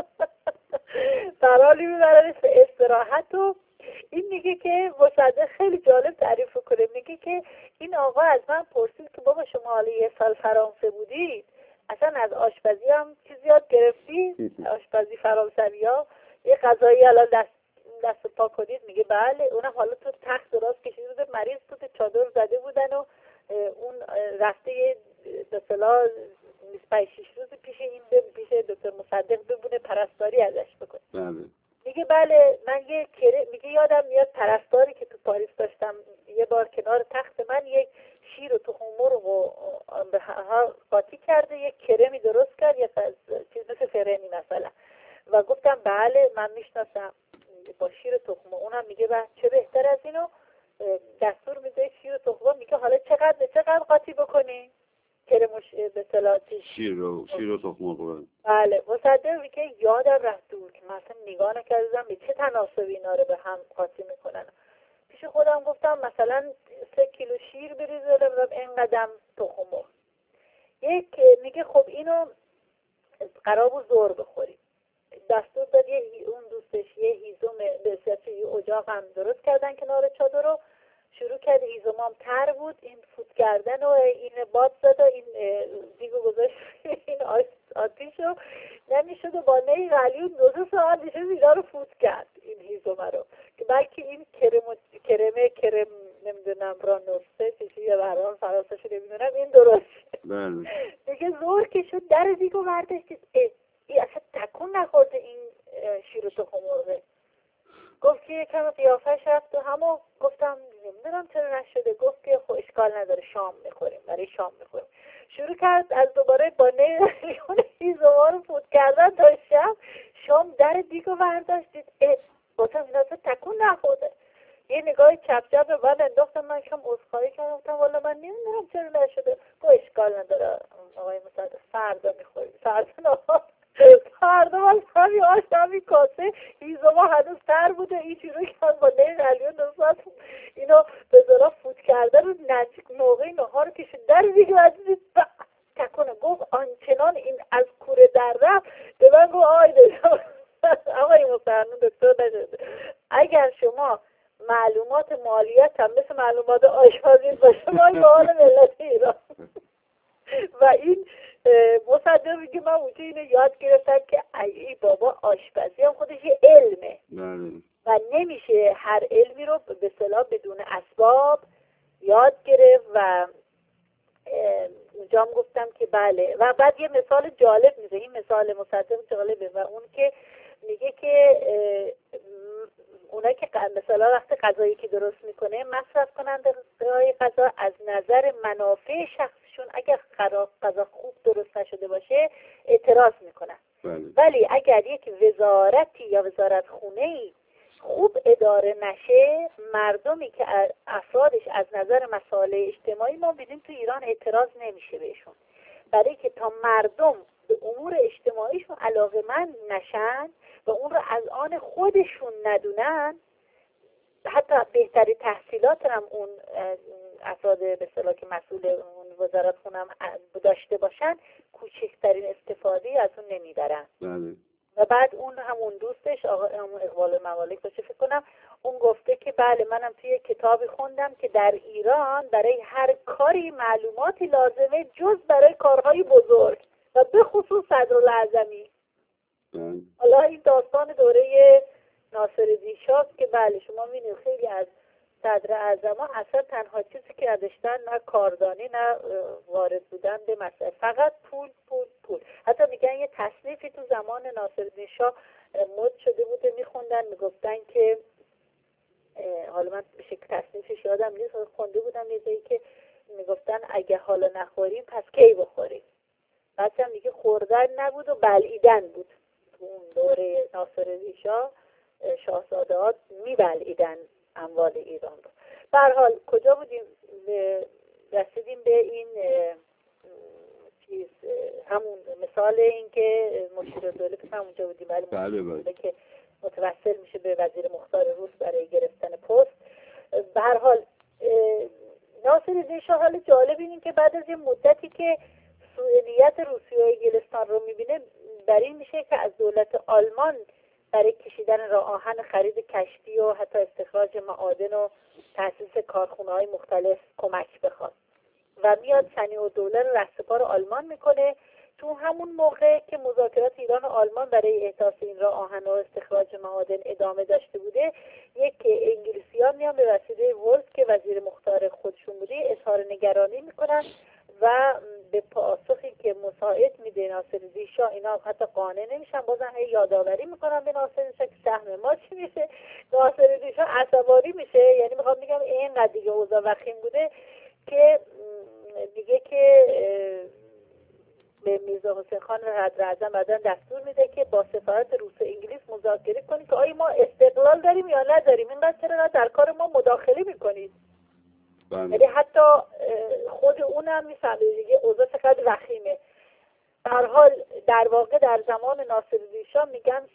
برحالی میبرنش به استراحت و این میگه که مصدق خیلی جالب تعریف کنه. میگه که این آقا از من پرسید که بابا شما حالا یه سال فرانسه بودید اصلا از آشپزی هم چیزی یاد گرفتی؟ آشپزی فرانسوی ها یه غذایی الان دست دست پا کنید؟ میگه بله. اونم حالا تو تخت درست کشیده بوده، مریض تو چادر زده بودن و اون رفته به اصطلاح بیست و پنج شش روز پیش این پیش دکتر مصدق ببونه پرستاری ازش بکنه. بله. میگه بله من یه کره میگه یادم میاد پرستاری که تو پاریس داشتم یه بار کنار تخت من یک شیر و تخم مرغ و به ها قاطی کرده یک کرمی درست کرد، یه چیز مثل فرنی مثلا، و گفتم بله من میشناسم با شیر و تخم. اونم میگه بعد چه بهتر از اینو دستور میده شیر و تخم. میگه حالا چقدر به چقدر قاطی بکنی کرمش به صلاتی شیر و شیر و تخم مرغ. بله. مصدق میگه یادم رفت دور که مثلا نگاه نکردم به چه تناسبی اینا رو به هم قاطی میکنن. پیش خودم گفتم مثلا سه کیلو شیر بریزه رو اینقدر تخم مرغ. یک میگه خب اینو قرار بود زور بخوریم، دستور داد یه اون دوستش یه هیزم به صرف یه اجاق هم درست کردن کنار چادر رو شروع کرد. هیزمام تر بود، این فوت کردن و این باد زد و این دیگو گذاشت این آتیش رو نمیشد و با نی غلیون دو سه ساعت نشد اینا رو فوت کرد این هیزمه رو که بلکه این کرم کرمه کرم نمیدونم رانوسته چیزی یا برام فرانسه‌شو نمیدونم این درست بله. دیگه زور که شد در دیگو برداشت. این اصلا تکون نخورده این شیر و تخم مرغه. گفت که یکم قیافش رفت و همو گفتم نمیدونم چرا نشده. گفت که خب اشکال نداره شام میخوریم، برای شام میخوریم. شروع کرد از دوباره با نیون هیزم‌ها رو فوت کردن تا شب. شام در دیگو برداشتید. گفتم این اصلا تکون نخورده. یه نگاه چپ چپ به من انداختم. من کم عذرخواهی کردم گفتم والا من نمیدونم چرا نشده. گفت اشکال نداره آقای مصدق فردا میخوریم. فردا نخوریم. فردا من همین آش همین کاسه هیزما هنوز تر بوده. این شروع کرد با نی غلیون نصفت اینو به ذرا فوت کرده رو نزدیک موقعی نهار کشید در دیگه عزیزی تکونه. گفت آنچنان این از کوره در رفت به من گفت آی دکتر آقای مصدق دکتر نشده اگر شما معلومات مالیات هم مثل معلومات آشپزی باشه ما به حال ملت ایران. و این مصدق میگه من اونجا اینو یاد گرفتم که ای بابا آشپزی هم خودش یه علمه و نمیشه هر علمی رو به اصطلاح بدون اسباب یاد گرفت. و اونجا هم گفتم که بله. و بعد یه مثال جالب میزه. این مثال مصدق جالبه و اون که میگه که اونا که مثلا وقتی غذایی که درست میکنه مصرف کننده غذا از نظر منافع شخصشون اگر غذا خوب درست نشده باشه اعتراض میکنن. بله. ولی اگر یک وزارتی یا وزارت خونه‌ای خوب اداره نشه، مردمی که افرادش از نظر مسائل اجتماعی ما بدیم تو ایران اعتراض نمیشه بهشون، برای که تا مردم به امور اجتماعیشون علاقه‌مند نشن و اون رو از آن خودشون ندونن، حتی بهتری تحصیلات هم اون افراد به اصطلاح که مسئول اون وزارت خونم داشته باشن کوچکترین استفاده از اون نمیبرن. بله. و بعد اون همون دوستش آقا همون اقبال ممالک باشه فکر کنم، اون گفته که بله منم توی کتابی خوندم که در ایران برای هر کاری معلوماتی لازمه جز برای کارهای بزرگ و به خصوص صدرالاعظمی. حالا این داستان دوره ناصرالدین شاه که بله شما می‌بینید خیلی از صدراعظما اصلا تنها چیزی که نداشتن نه کاردانی نه وارد بودن به مسئله، فقط پول پول پول. حتی میگن یه تصنیفی تو زمان ناصرالدین شاه مد شده بوده، میخوندن میگفتن که حالا من به شکل تصنیفش یادم نیست، خونده بودم یه جایی که میگفتن اگه حالا نخوریم پس کی بخوریم. بعد هم میگه خوردن نبود و بلعیدن بود. تو اون دوره ناصرالدین شاه شاهزاده ها میبلعیدن اموال ایران رو. به هر حال کجا بودیم؟ رسیدیم به این چیز، همون مثال این که مشیرالدوله که همونجا بودیم، ولی بله بله. که متوسل میشه به وزیر مختار روس برای گرفتن پست. به هر حال ناصرالدین شاه حال جالب اینه که بعد از یه مدتی که سوء نیت روسیه و انگلستان رو میبینه، بر این میشه که از دولت آلمان برای کشیدن راه آهن خرید کشتی و حتی استخراج معادن و تأسیس کارخونه‌های مختلف کمک بخواد و میاد صنیع‌الدوله رو رهسپار آلمان میکنه. تو همون موقع که مذاکرات ایران و آلمان برای احداث این راه آهن و استخراج معادن ادامه داشته بوده، یک انگلیسی‌ها میان به وسیله ولز که وزیر مختار خودشون بوده اظهار نگرانی میکنن و به پاسخی که مساعد میده ناصرالدین شاه، اینا حتی قانع نمیشن، بازم هی یادآوری میکنن به ناصرالدین شاه که سهم ما چی میشه. ناصرالدین شاه عصبانی میشه، یعنی میخوام بگم اینقدر دیگه اوضاع وخیم بوده که میگه که به میرزا حسین خان صدراعظم بعداً دستور میده که با سفارت روس و انگلیس مذاکره کنید که آیا ما استقلال داریم یا نداریم، اینقدر چرا در کار ما مداخله میکنید. یعنی حتی خود اونم میفهمه دیگه اوضاع چقدر وخیمه. به هر حال در واقع در زمان ناصرالدین شاه میگن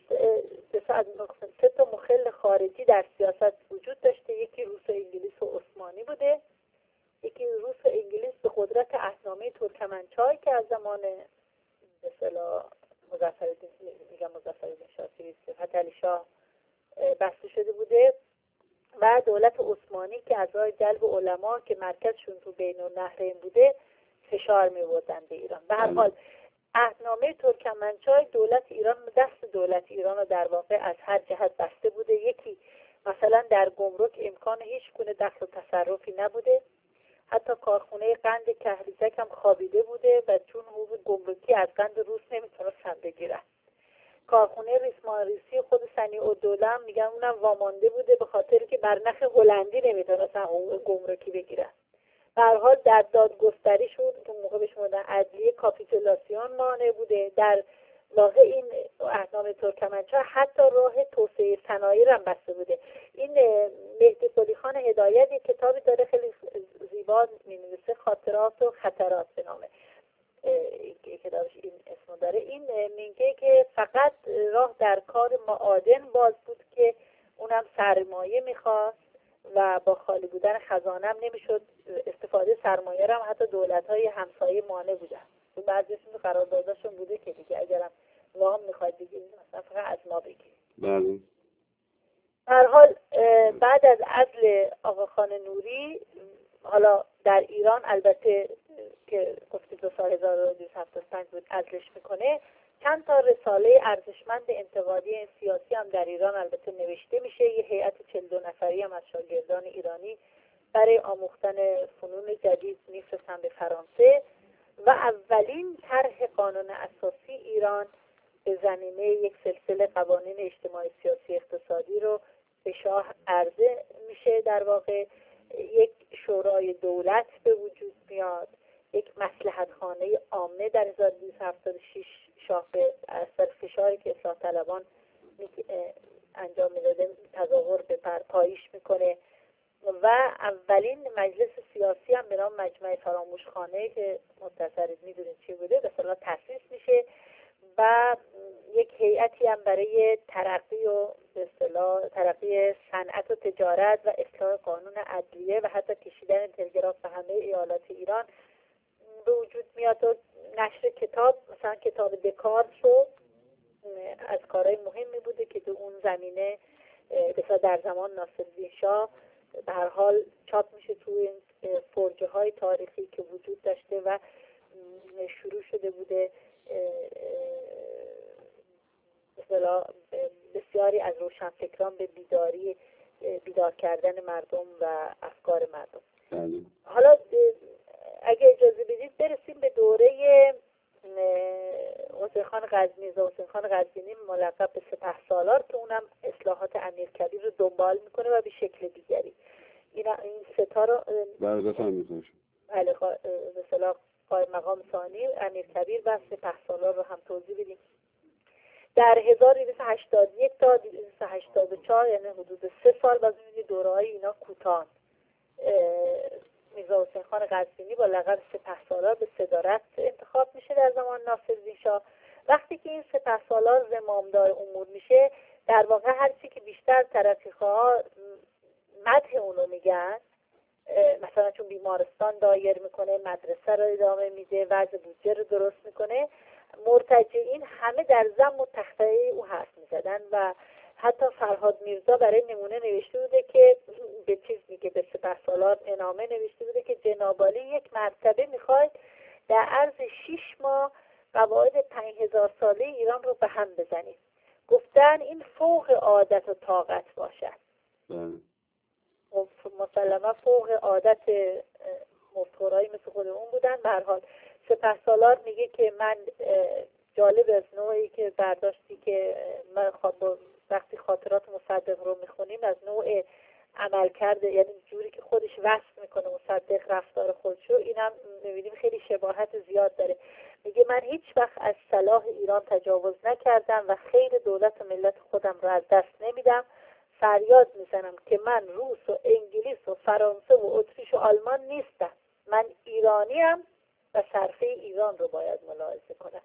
سه تا مخل خارجی در سیاست وجود داشته، یکی روس و انگلیس و عثمانی بوده، یکی روس و انگلیس به قدرت عهدنامه ترکمنچای که از زمان به اصطلاح مظفرالدین میگم مظفرالدین شاه فتحعلی شاه بسته شده بوده، و دولت عثمانی که از راه جلب علما که مرکزشون تو بین النهرین بوده فشار می‌آوردن به ایران. به هر حال عهدنامه ترکمنچای دولت ایران دست دولت ایران رو در واقع از هر جهت بسته بوده. یکی مثلا در گمرک امکان هیچ گونه دخل و تصرفی نبوده، حتی کارخونه قند کهریزک هم خوابیده بوده و چون حقوق گمرکی از قند روس نمیتونستن بگیرن. کارخونه ریسمان ریسی خود صنیع‌الدوله هم میگن اونم وامانده بوده به خاطر که بر نخ هلندی نمیتونستن حقوق گمرکی بگیرن. به هر حال در دادگستری شد که موقع بهش میگن عدلیه کاپیتولاسیون مانع بوده. در واقع این عهدنامه ترکمنچای حتی راه توسعه صنایع هم بسته بوده. این مهدی قلی خان هدایت یک کتابی داره خیلی زیبا می‌نویسه، خاطرات و خطرات به نامه کتابش این اسمو داره. این میگه که فقط راه در کار معادن باز بود که اونم سرمایه میخواست و با خالی بودن خزانه هم نمیشد استفاده سرمایه رو هم حتی دولت‌های همسایه مانع بودن. تو بعضیشون قرارداداشون بوده که دیگه اگرم وام میخواید بگیرید مثلا فقط از ما بگیرید. بله. هر حال بعد از عزل آقا خان نوری، حالا در ایران البته که گفتی دو سال هزار و دویست و هفتاد و پنج بود عزلش میکنه، چند تا رساله ارزشمند انتقادی سیاسی هم در ایران البته نوشته میشه. یه هیئت چهل و دو نفری هم از شاگردان ایرانی برای آموختن فنون جدید میفرستن به فرانسه و اولین طرح قانون اساسی ایران به زمینه یک سلسله قوانین اجتماعی سیاسی اقتصادی رو به شاه عرضه میشه. در واقع یک شورای دولت به وجود میاد، یک مصلحت خانه عامه در هزار و دویست و هفتاد و شش شاه به اثر فشاری که اصلاح طلبان انجام میداده تظاهر به پاییش میکنه و اولین مجلس سیاسی هم به نام مجمع فراموشخانه که مختصر میدونید چی بوده به اصطلاح تأسیس میشه و یک هیئتی هم برای ترقی و به اصطلاح ترقی صنعت و تجارت و اصلاح قانون عدلیه و حتی کشیدن تلگراف به همه ایالات ایران به وجود میاد و نشر کتاب، مثلا کتاب دکارت رو از کارهای مهمی بوده که تو اون زمینه بسیار در زمان ناصرالدین شاه به هر حال چاپ میشه توی فرجه های تاریخی که وجود داشته و شروع شده بوده بسیاری از روشنفکران به بیداری بیدار کردن مردم و افکار مردم. حالا اگه اجازه بدید برسیم به دوره حسین خان غزنی. حسین خان غزنی ملقب به سپهسالار که اونم اصلاحات امیرکبیر رو دنبال میکنه و به شکل دیگری. اینا این ستا رو بله بفهمید. بله به اصطلاح قائم مقام ثانی امیرکبیر و سپهسالار رو هم توضیح بدیم. در هزار و دویست و هشتاد و یک تا دویست و هشتاد و چهار یعنی حدود سه سال باز می‌بینید دوره‌های اینا کوتاه. میرزا حسین خان غزنی با لقب سپهسالار به صدارت انتخاب میشه در زمان ناصرالدین شاه. وقتی که این سپهسالار زمامدار امور میشه، در واقع هر چی که بیشتر ترقی‌خواها مدح اونو میگن، مثلا چون بیمارستان دایر میکنه، مدرسه رو ادامه میده، وضع بودجه رو درست میکنه، مرتجعین همه در ضم و تخطئه او حرف میزدن و حتی فرهاد میرزا برای نمونه نوشته بوده که به چیز میگه به سپهسالار نامه نوشته بوده که جناب عالی یک مرتبه میخواید در عرض شش ماه قواعد پنج هزار ساله ایران رو به هم بزنید. گفتن این فوق عادت و طاقت باشد. مسلما فوق عادت مفتخرایی مثل خودمون بودن. به هر حال سپهسالار میگه که من جالب از نوعی که برداشتی که من وقتی خاطرات مصدق رو میخونیم از نوع عمل کرده، یعنی جوری که خودش وصف میکنه مصدق رفتار خودشو، اینم میبینیم خیلی شباهت زیاد داره. میگه من هیچ وقت از صلاح ایران تجاوز نکردم و خیر دولت و ملت خودم رو از دست نمیدم. فریاد میزنم که من روس و انگلیس و فرانسه و اتریش و آلمان نیستم، من ایرانیم و صرفه ایران رو باید ملاحظه کنم.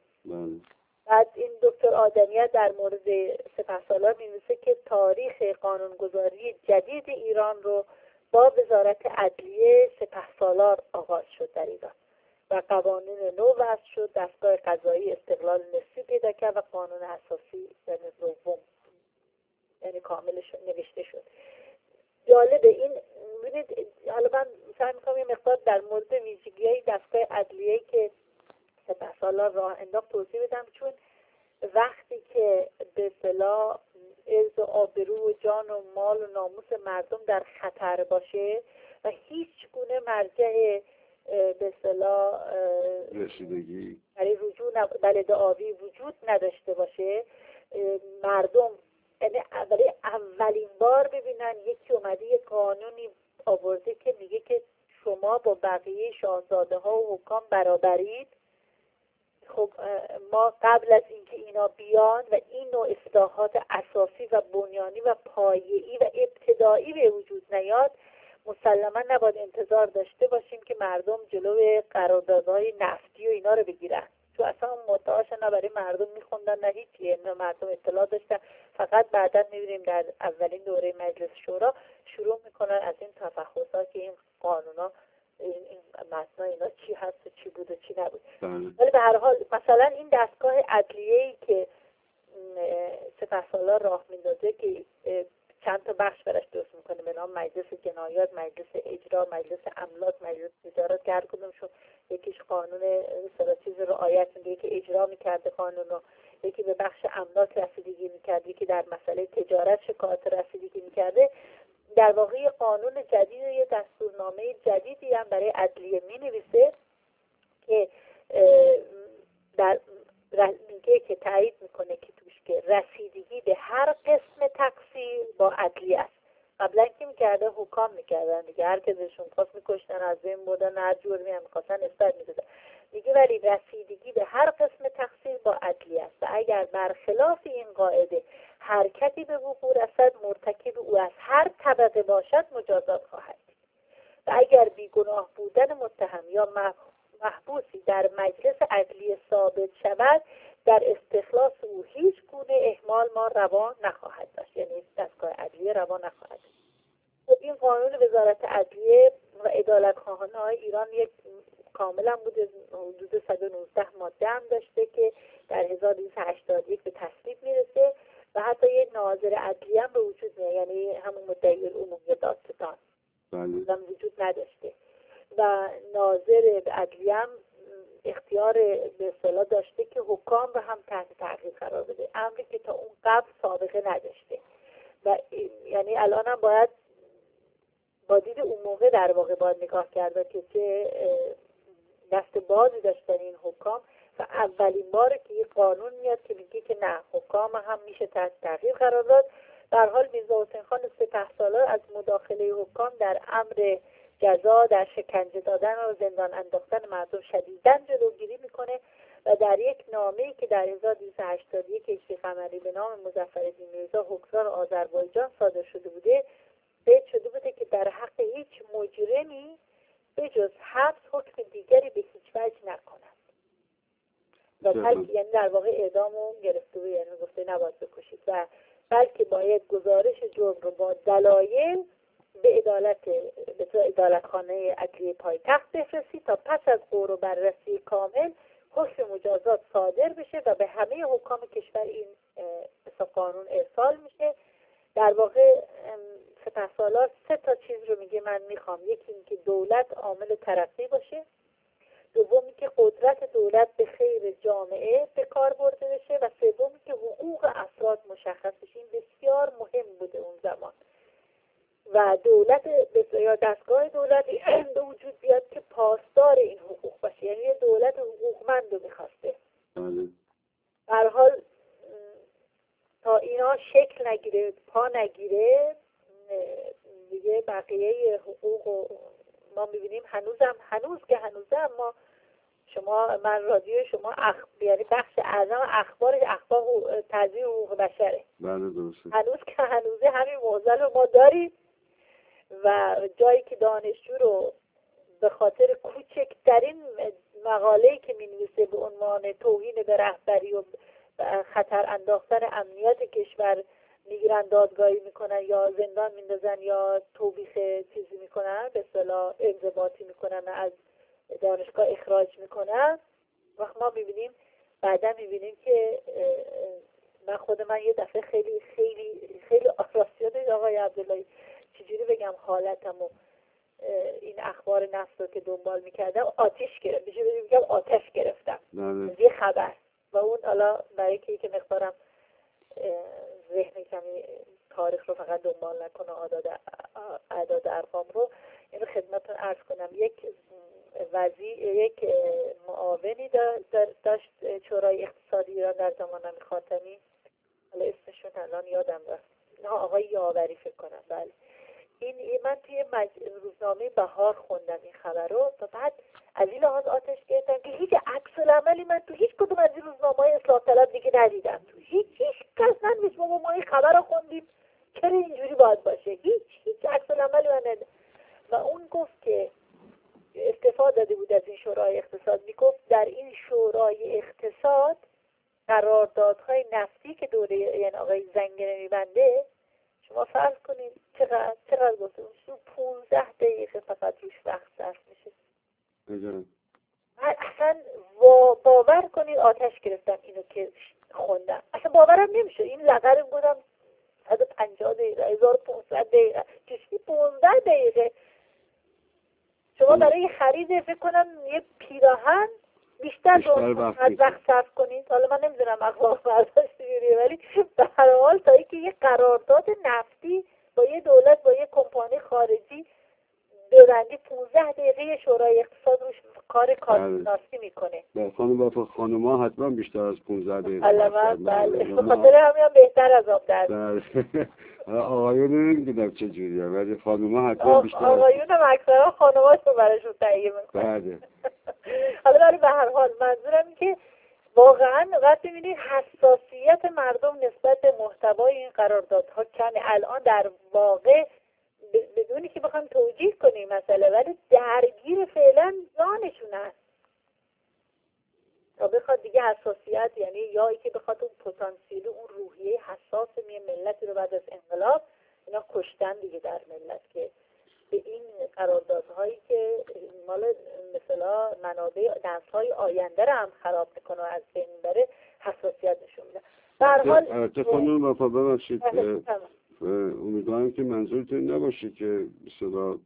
بعد این دکتر آدمیت در مورد سپهسالار می‌نویسه که تاریخ قانونگذاری جدید ایران رو با وزارت عدلیه سپهسالار آغاز شد در ایران و قوانین نو وضع شد، دستگاه قضایی استقلال نسبی پیدا کرد و قانون اساسی یعنی دوم یعنی کاملش نوشته شد. جالبه این ببینید. حالا من سعی می‌کنم یه مقدار در مورد ویژگی‌های دستگاه عدلیه که سپهسالار راه انداخت توضیح بدم، چون وقتی که به اصطلاح عرض و آبرو و جان و مال و ناموس مردم در خطر باشه و هیچ گونه مرجع به اصطلاح رسیدگی برای رجوع برای دعاوی وجود نداشته باشه، مردم یعنی برای اولین بار ببینن یکی اومده یک قانونی آورده که میگه که شما با بقیه شاهزاده ها و حکام برابرید. خب ما قبل از اینکه اینا بیان و این نوع اصلاحات اساسی و بنیانی و پایه‌ای و ابتدایی به وجود نیاد، مسلما نباید انتظار داشته باشیم که مردم جلوی قراردادهای نفتی و اینا رو بگیرن، چون اصلا مدعاش نه برای مردم میخوندن نه هیچی، نه مردم اطلاع داشتن. فقط بعدا میبینیم در اولین دوره مجلس شورا شروع میکنن از این تفحصات که این قانونا این این متن اینا چی هست و چی بود و چی نبود. ولی به هر حال مثلا این دستگاه عدلیه‌ای که سپهسالار راه میندازه که چند تا بخش براش درست میکنه به نام مجلس جنایات، مجلس اجرا، مجلس املاک، مجلس تجارت، که هر کدومشون یکیش قانون سر چیز رعایت میده، یکی اجرا میکرده قانون رو، یکی به بخش املاک رسیدگی میکرده، یکی در مسئله تجارت شکایت رسیدگی میکرده. در واقع قانون جدید و یه دستورنامه جدیدی هم برای عدلیه مینویسه که در میگه که تایید میکنه که توش که رسیدگی به هر قسم تقصیر با عدلیه است. قبلا که میکرده حکام میکردن دیگه، هر کسشون خواست میکشتن، از بین بردن، هر جور هم میخواستن استاد میدادن. میگه ولی رسیدگی به هر قسم تقصیر با عدلیه است و اگر برخلاف این قاعده حرکتی به وقوع رسد مرتکب او از هر طبقه باشد مجازات خواهد دید و اگر بیگناه بودن متهم یا محبوسی در مجلس عدلیه ثابت شود در استخلاص او هیچ گونه اهمال ما روا نخواهد داشت، یعنی دستگاه عدلیه روا نخواهد داشت. این قانون وزارت عدلیه و عدالت‌خواهانه‌های ایران یک کاملا بوده، حدود صد و نوزده ماده هم داشته که در هزار و دویست و هشتاد و یک به تصویب میرسه و حتی یه ناظر عدلی هم به وجود میاد، یعنی همون مدعی العموم یا دادستان بله. وجود نداشته و ناظر عدلی هم اختیار به اصطلاح داشته که حکام رو هم تحت تعقیب قرار بده، امری که تا اون قبل سابقه نداشته و یعنی الان هم باید با دید اون موقع در واقع باید نگاه کرده که چه دست بازی داشتن این حکام و اولین باره که یه قانون میاد که میگه که نه، حکام هم میشه تحت تعقیب قرار داد. در حال میرزا حسین خان سپهسالار از مداخله حکام در امر جزا، در شکنجه دادن و زندان انداختن مردم شدیداً جلوگیری میکنه و در یک نامه‌ای که در هزار و دویست و هشتاد و یک هجری قمری به نام مظفرالدین میرزا حکمران آذربایجان صادر شده بوده، بیت شده بوده که در حق هیچ مجرمی به جز حبس حکم دیگری به هیچ وجه نکند و بلکه یعنی در واقع اعدامو گرفته بود، یعنی گفته نباید بکشید و بلکه باید گزارش جرم رو با دلایل به عدالت به طور عدالتخانه عدلیه پایتخت بفرستید تا پس از غور و بررسی کامل حکم مجازات صادر بشه و به همه حکام کشور این حساب قانون ارسال میشه. در واقع سپهسالار سه تا چیز رو میگه من میخوام، یکی این که دولت عامل ترقی باشه، دومی که قدرت دولت به خیر جامعه به کار برده بشه و سومی که حقوق افراد مشخص بشه. این بسیار مهم بوده اون زمان و دولت یا دستگاه دولتی به وجود بیاد که پاسدار این حقوق باشه، یعنی دولت حقوقمند رو میخواسته. در حال تا اینا شکل نگیره، پا نگیره، دیگه بقیه حقوق و ما میبینیم هنوزم هنوز که هنوزه اما شما من رادیو شما اخ... یعنی بخش اعظم اخبار اخبار تضییع حقوق بشره. بله درسته. هنوز که هنوزه همین معضل رو ما داریم و جایی که دانشجو رو به خاطر کوچکترین مقاله‌ای که می‌نویسه به عنوان توهین به رهبری و خطر انداختن امنیت کشور میگیرن دادگاهی میکنن یا زندان میندازن یا توبیخ چیزی میکنن، به اصطلاح انضباطی میکنن، از دانشگاه اخراج میکنن. وقت ما میبینیم بعدا میبینیم که من خود من یه دفعه خیلی خیلی خیلی آراسیاده آقای عبداللهی چجوری بگم حالتمو این اخبار نفس رو که دنبال میکردم آتش گرفت، بشه بگم آتش گرفتم یه خبر و اون حالا برای که که مقدارم ذهن کمی تاریخ رو فقط دنبال نکنه اعداد اعداد ارقام رو، اینو خدمتتون عرض کنم. یک وزیر یک معاونی داشت شورای اقتصادی ایران در زمان امیر خاتمی، حالا اسمشون الان یادم رفت، نه آقای یاوری فکر کنم. بله این من توی مج... روزنامه بهار خوندم این خبر رو و بعد از این لحاظ آتش گرفتم که هیچ عکس العملی من تو هیچ کدوم از این روزنامه‌های اصلاح طلب دیگه ندیدم. تو هیچ هیچ کس ننوشت ما ما این خبر رو خوندیم چرا اینجوری باید باشه، هیچ هیچ عکس العملی من ندیدم. و اون گفت که استعفا داده بود از این شورای اقتصاد، میگفت در این شورای اقتصاد قراردادهای نفتی که دوره یعنی آقای زنگنه میبنده، شما فرض کنید چقدر چقدر گفته اون پونزده دقیقه فقط روش وقت صرف میشه. اصلا باور کنید آتش گرفتم اینو که خوندم، اصلا باورم نمیشه. این لقر بودم صد و پنجاه دقیقه هزار و پانصد دقیقه چیزی پونزده دقیقه. شما برای خرید فکر کنم یه پیراهن بیشتر, بیشتر از وقت صرف کنید. حالا من نمیدونم اخلاق برداشت چجوریه ولی به هر حال تا اینکه یه قرارداد نفتی با یه دولت با یه کمپانی خارجی ببندی پونزده دقیقه شورای اقتصاد روش کار کارشناسی میکنه. بله خانم بافا خانوما حتما بیشتر از پونزده دقیقه. علما بله به خاطر همین بهتر از آب در بله آقایون نمیدونم چجوریه ولی خانوما حتما بیشتر. آقایون هم اکثرا خانوماش رو براشون تهیه میکنه. بله حالا برای به هر حال منظورم این که واقعا وقتی ببینید حساسیت مردم نسبت به محتوای این قراردادها کمه. الان در واقع بدونی که بخوام توجیه کنیم مسئله ولی درگیر فعلا زانشون هست تا بخواد دیگه حساسیت، یعنی یا ای که بخواد اون پتانسیل اون روحیه حساس می ملت رو بعد از انقلاب اینا کشتن دیگه در ملت که به این قراردادهایی که مال مثلا منابع نسل‌های آینده رو هم خراب میکنه و از بین میبره حساسیت نشون میده. به هر حال البته خانم وفا ببخشید، امیدوارم که منظورتون نباشه که مثلا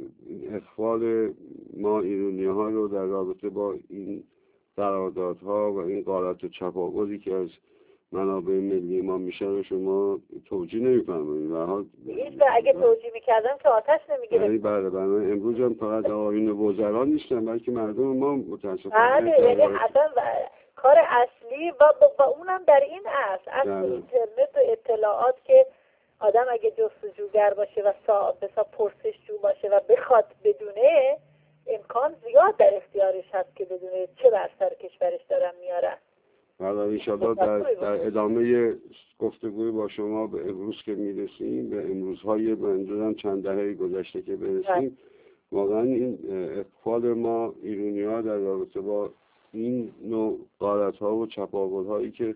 اخوال ما ایرانی ها رو در رابطه با این قراردادها و این غارت و چپاولی که از منابع ملی ما میشه رو شما توجیه نمی‌فرمایید. در حال اگه توجیه میکردم که آتش نمیگیره. یعنی بله بله امروز هم فقط آقایون وزرا نیستن بلکه مردم ما متاسفانه بله یعنی اصلا کار اصلی و با اونم در این اصل اصل اینترنت و اطلاعات که آدم اگه جستجوگر باشه و صاحب پرسشجو باشه و بخواد بدونه، امکان زیاد در اختیارش هست که بدونه چه بر سر کشورش دارن میارن. بله انشاءالله در, در ادامه گفتگوی با شما به امروز که میرسیم، به امروزهای منظورم چند دهه گذشته که برسیم، واقعا این اقفال ما ایرانی ها در رابطه با این نوع غارت ها و چپاول هایی که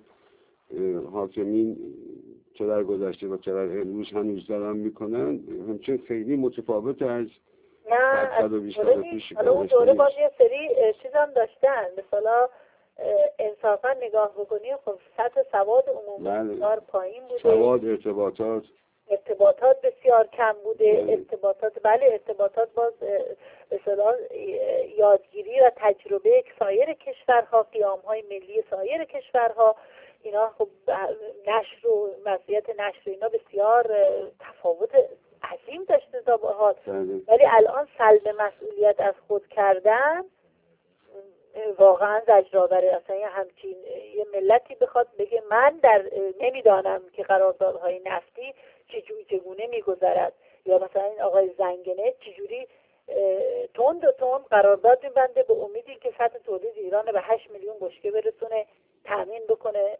حاکمین چه در گذشته و چه در امروز هنوز دارن میکنن همچنین خیلی متفاوت از صد و بیست سال پیش. حالا اون دوره باز یه سری چیز هم داشتن، مثلا انصافا نگاه بکنی خب سطح سواد عمومی بسیار پایین بوده، سواد ارتباطات ارتباطات بسیار کم بوده، بله. ارتباطات بله ارتباطات باز مثلا یادگیری و تجربه سایر کشورها، قیام‌های ملی سایر کشورها، اینا خب نشر و وضعیت نشر اینا بسیار تفاوت عظیم داشته تا به حال، ولی الان سلب مسئولیت از خود کردن واقعا زجرآوره. اصلا یه همچین یه ملتی بخواد بگه من در نمیدانم که قراردادهای نفتی چجوری چگونه میگذرد، یا مثلا این آقای زنگنه چجوری تند و تند قرارداد میبنده به امیدی که سطح تولید ایران به هشت میلیون بشکه برسونه، تامین بکنه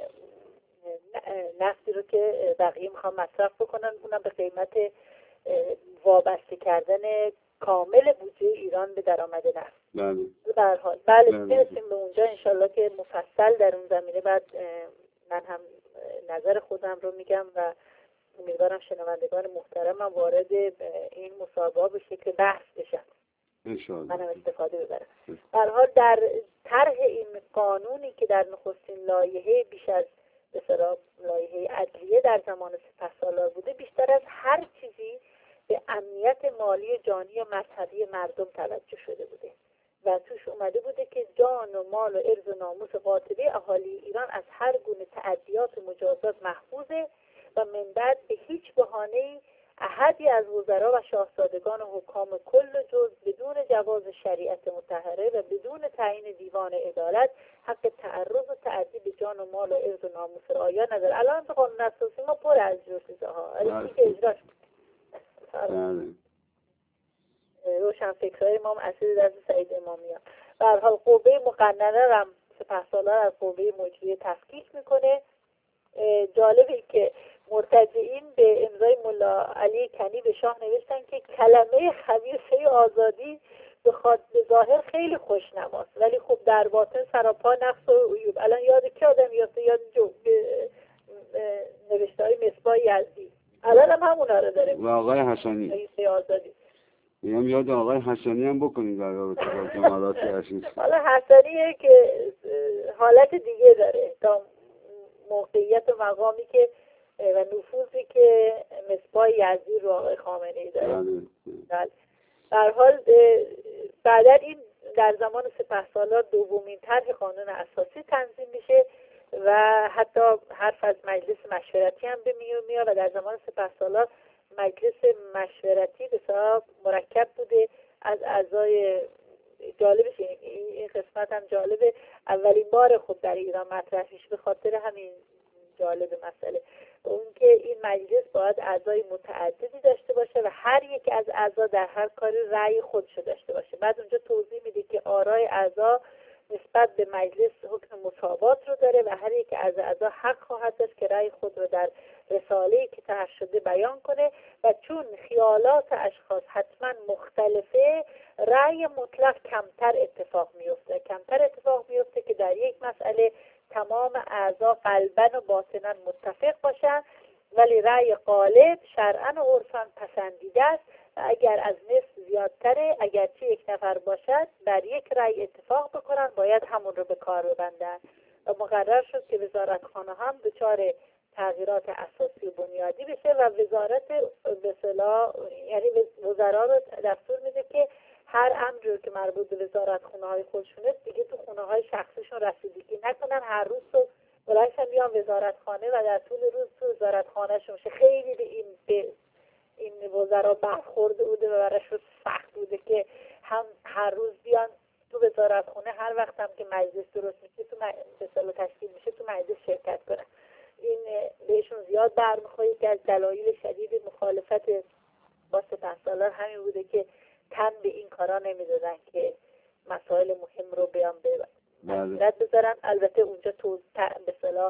نفتی رو که بقیه میخوان مصرف بکنن، اونم به قیمت وابسته کردن کامل بودجه ایران به درآمد نفت. بله. به هر حال بله برسیم به اونجا انشالله که مفصل در اون زمینه بعد من هم نظر خودم رو میگم و امیدوارم شنوندگان محترمم وارد این مسابقه بشه که بحث بشن. انشالله. منم استفاده ببرم. به هر حال در طرح این قانونی که در نخستین لایحه بیش از به اصطلاح لایحه عدلیه در زمان سپهسالار بوده، بیشتر از هر چیزی به امنیت مالی جانی و مذهبی مردم توجه شده بوده و توش اومده بوده که جان و مال و عرض و ناموس قاطبه اهالی ایران از هر گونه تعدیات و مجازات محفوظه و من بعد به هیچ بهانه‌ای احدی از وزرا و شاهزادگان و حکام کل و جز بدون جواز شریعت مطهره و بدون تعیین دیوان عدالت حق تعرض و تعدی به جان و مال و عرض و ناموس رعایا نداره. الان تو قانون اساسی ما پر از جور چیزها هست که اجراش روشن فکرهای ما هم اصیل دست سعید امامیان. به هر حال قوه مقننه هم سپهسالار از قوه مجریه تفکیک میکنه. جالبه که مرتجعین به امضای ملا علی کنی به شاه نوشتن که کلمه خبیثه آزادی به خاطر ظاهر خیلی خوشنماست ولی خب در باطن سراپا نقص و عیوب. الان یاد کی آدم یافته؟ یاد جو نوشته‌های مصباح یزدی، الان هم همونا رو داره و آقای حسنی. خبیثه آزادی میگم یاد آقای حسنی هم بکنید در رابطه با جملات اساسی. حالا حسنیه که حالت دیگه داره تا موقعیت و مقامی که و نفوذی که مصباح یزدی رو آقای خامنه‌ای داره. بله. در حال بعد این در زمان سپهسالار دومین طرح قانون اساسی تنظیم میشه و حتی حرف از مجلس مشورتی هم به میون میاد و در زمان سپهسالار مجلس مشورتی بسیار مرکب بوده از اعضای جالبش این قسمت هم جالبه، اولین بار خود در ایران مطرح میشه به خاطر همین جالب مسئله اون که این مجلس باید اعضای متعددی داشته باشه و هر یک از اعضا در هر کاری رأی خودشو داشته باشه. بعد اونجا توضیح میده که آرای اعضا نسبت به مجلس حکم مساوات رو داره و هر یک از اعضا حق خواهد داشت که رأی خود رو در رساله‌ای که طرح شده بیان کنه و چون خیالات اشخاص حتما مختلفه رأی مطلق کمتر اتفاق میفته کمتر اتفاق میفته که در یک مسئله تمام اعضا قلباً و باطناً متفق باشن ولی رأی غالب شرعاً و عرفاً پسندیده است اگر از نصف زیادتره، اگرچه یک نفر باشد بر یک رأی اتفاق بکنن، باید همون رو به کار ببندن. و مقرر شد که وزارتخانه هم دچار تغییرات اساسی و بنیادی بشه و وزارت به اصطلاح یعنی وزرا رو دستور میده که هر امری که مربوط به وزارتخونه های خودشونه دیگه تو خونه های شخصیشون رسیدگی نکنن، هر روز تو بلایشن بیان وزارتخانه و در طول روز تو وزارتخانه شون. خیلی به این به این وزرا برخورده بوده و براشون سخت بوده که هم هر روز بیان تو وزارتخانه، هر وقت هم که مجلس درست میشه تو مجلس تشکیل میشه تو مجلس شرکت کنن. این بهشون زیاد برمیخوره که از دلایل شدید مخالفت با سپهسالار همین بوده که تن به این کارا نمیدادن که مسائل مهم رو بیان به بذارن. البته اونجا تو به اصطلاح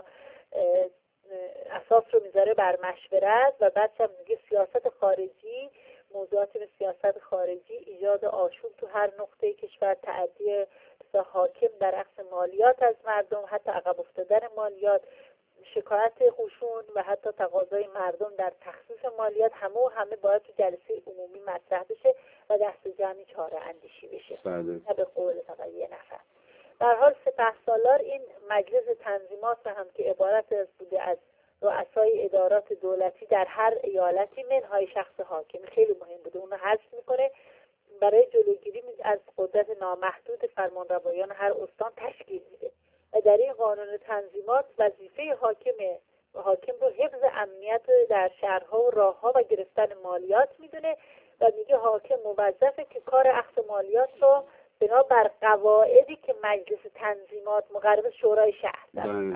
اساس رو میذاره بر مشورت و بعد هم میگه سیاست خارجی، موضوعات به سیاست خارجی، ایجاد آشوب تو هر نقطه کشور، تعدی حاکم در اخذ مالیات از مردم، حتی عقب افتادن مالیات، شکایت خشون و حتی تقاضای مردم در تخصیص مالیات، همه و همه باید تو جلسه عمومی مطرح بشه و دست جمعی چاره اندیشی بشه، نه به قول فقط یه نفر. در حال سپهسالار این مجلس تنظیمات رو هم که عبارت از بوده از رؤسای ادارات دولتی در هر ایالتی منهای شخص حاکم، خیلی مهم بوده، اونو حذف میکنه برای جلوگیری از قدرت نامحدود فرمانروایان هر استان تشکیل میده و در این قانون تنظیمات وظیفه حاکم حاکم رو حفظ امنیت در شهرها و راهها و گرفتن مالیات میدونه و میگه حاکم موظفه که کار اخذ مالیات رو بنا بر قواعدی که مجلس تنظیمات مقرر شورای شهر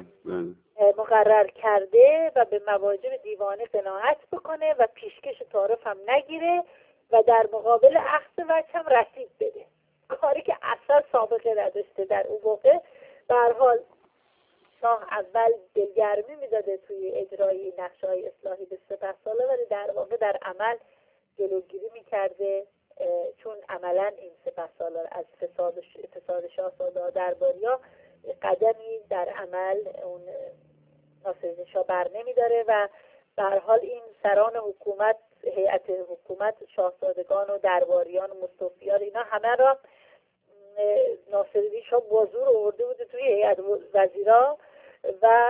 مقرر کرده و به مواجب دیوانه قناعت بکنه و پیشکش تعارف هم نگیره و در مقابل اخذ وجه هم رسید بده، کاری که اصلا سابقه نداشته در اون موقع. به هر حال شاه اول دلگرمی میداده توی اجرای نقشه‌های اصلاحی به سپهسالار، ولی در واقع در عمل جلوگیری میکرده، چون عملا این سپهسالار از فساد فساد شاهزاده درباریا قدمی در عمل اون ناصرالدین شاه بر نمیداره و به هر حال این سران حکومت، هیئت حکومت، شاهزادگان و درباریان و مستوفیان، اینا همه را ناصرالدین شاه بازور آورده بوده توی هیئت وزیرا و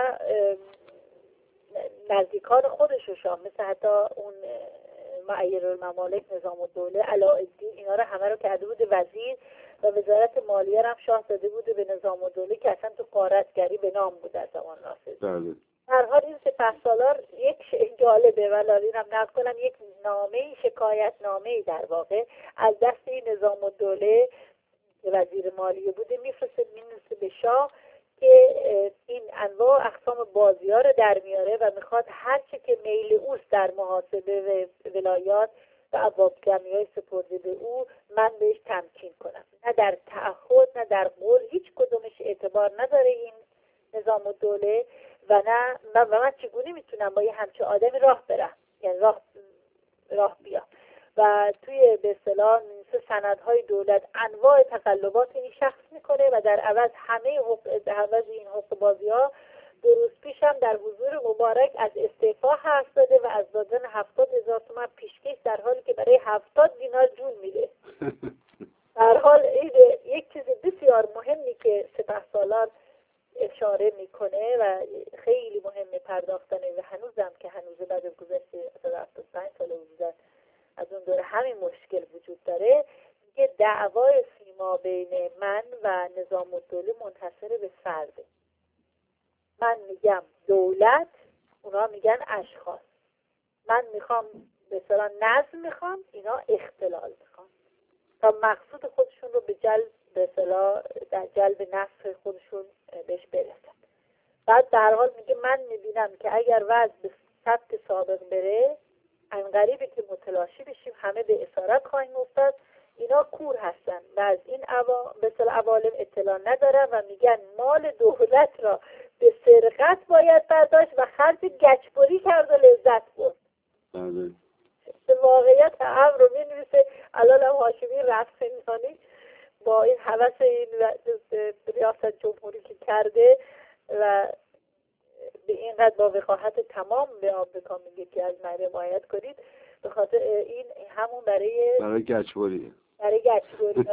نزدیکان خودش رو شاه، مثل حتی اون معیرالممالک نظام الدوله علاءالدین، اینا رو همه رو کرده بوده وزیر و وزارت مالیه هم شاه داده بوده به نظام الدوله که اصلا تو غارتگری به نام بود در زمان ناصرالدین. در حال این سپهسالار یک شیء جالبه و لازم هم نقل کنم، یک نامه شکایت نامه در واقع از دست این نظام الدوله که وزیر مالیه بوده میفرسته مینویسه به شاه که این انواع اقسام بازی‌ها رو در میاره و میخواد هر چه که میل اوست در محاسبه و ولایات و ابواب جمعی‌های سپرده به او من بهش تمکین کنم. نه در تعهد نه در قول هیچ کدومش اعتبار نداره این نظام الدوله و نه من, من چگونه میتونم با یه همچه آدمی راه برم، یعنی راه راه بیام. و توی به اصطلاح سندهای دولت انواع تقلبات این شخص میکنه و در عوض همه حقوق عوض این حقوق بازی‌ها دو روز پیش هم در حضور مبارک از استعفا حرف زده و از دادن هفتاد هزار تومان پیشکش در حالی که برای هفتاد دینار جون میده. در حال یک چیز بسیار مهمی که سپهسالار اشاره میکنه و خیلی مهمه پرداختنه و هنوزم که هنوز بعد گذشت هفتاد و پنج سال وجود از اون دوره همین مشکل وجود داره، که دعوای سیما بین من و نظام الدوله منحصر به فرده. من میگم دولت، اونا میگن اشخاص. من میخوام به اصطلاح نظم میخوام، اینا اختلال میخوام تا مقصود خودشون رو به جلب به اصطلاح در جلب نفع خودشون بهش برسن. بعد در حال میگه من میبینم که اگر وضع به سبک سابق بره انقریبی که متلاشی بشیم همه به اسارت خواهیم افتاد. اینا کور هستن و از این عوا... به اصطلاح عوالم اطلاع ندارن و میگن مال دولت را به سرقت باید برداشت و خرج گچبری کرد و لذت برد. به واقعیت امر رو می‌نویسه. الان هم هاشمی رفسنجانی با این هوس این ریاست جمهوری که کرده و به اینقدر با وقاحت تمام به آمریکا میگه که از من حمایت کنید، به خاطر این همون برای برای گچبریه، برای گچبری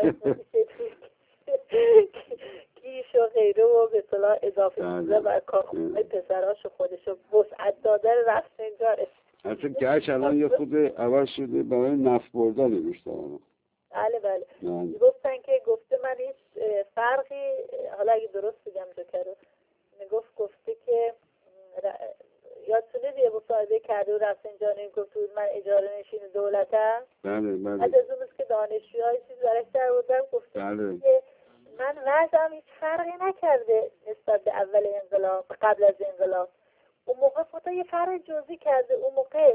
کیش و غیره و به اصطلاح اضافه شده و کارخونه پسراش و خودشو وسعت دادن رفسنجانه. حتی گچ الان یه خود عوض شده برای نفت بردن بیشتر. بله بله گفتن که گفته من هیچ فرقی، حالا اگه درست بگم جوکر رو میگفت، گفته که یادتونه دیگه مصاحبه کرده و رفسنجانی گفت من اجاره نشین دولتم. بله بله. از از اون که دانشجوهای چیز برش در بودم گفته بله. که من وضعم هیچ فرقی نکرده نسبت به اول انقلاب، قبل از انقلاب. اون موقع خدا یه فرق جزئی کرده. اون موقع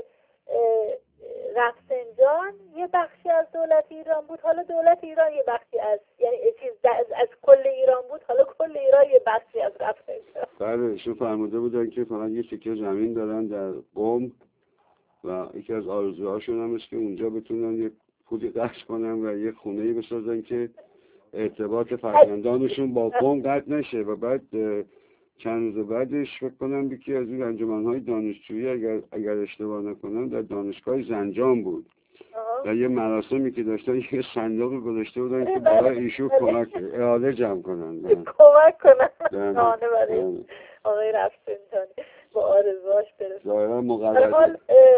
رفسنجان یه بخشی از دولت ایران بود، حالا دولت ایران یه بخشی از، یعنی چیز از, از کل ایران بود، حالا کل ایران یه بخشی از رفسنجان. بله شو فرموده بودن که فقط یه تیکه زمین دارن در قم و یکی از آرزوهاشون هم است که اونجا بتونن یه پولی قرض کنن و یه خونه‌ای بسازن که ارتباط فرزندانشون با قم قطع نشه. و بعد چند روز بعدش فکر کنم یکی از این انجمن‌های دانشجویی اگر اگر اشتباه نکنم در دانشگاه زنجان بود و یه مراسمی که داشتن یه صندوقی گذاشته بودن که برای ایشون کمک اعاده جمع کنن، کمک کنن نانه برای آقای رفسنجانی با آرزوهاش برسه. ظاهرا در مقرر حال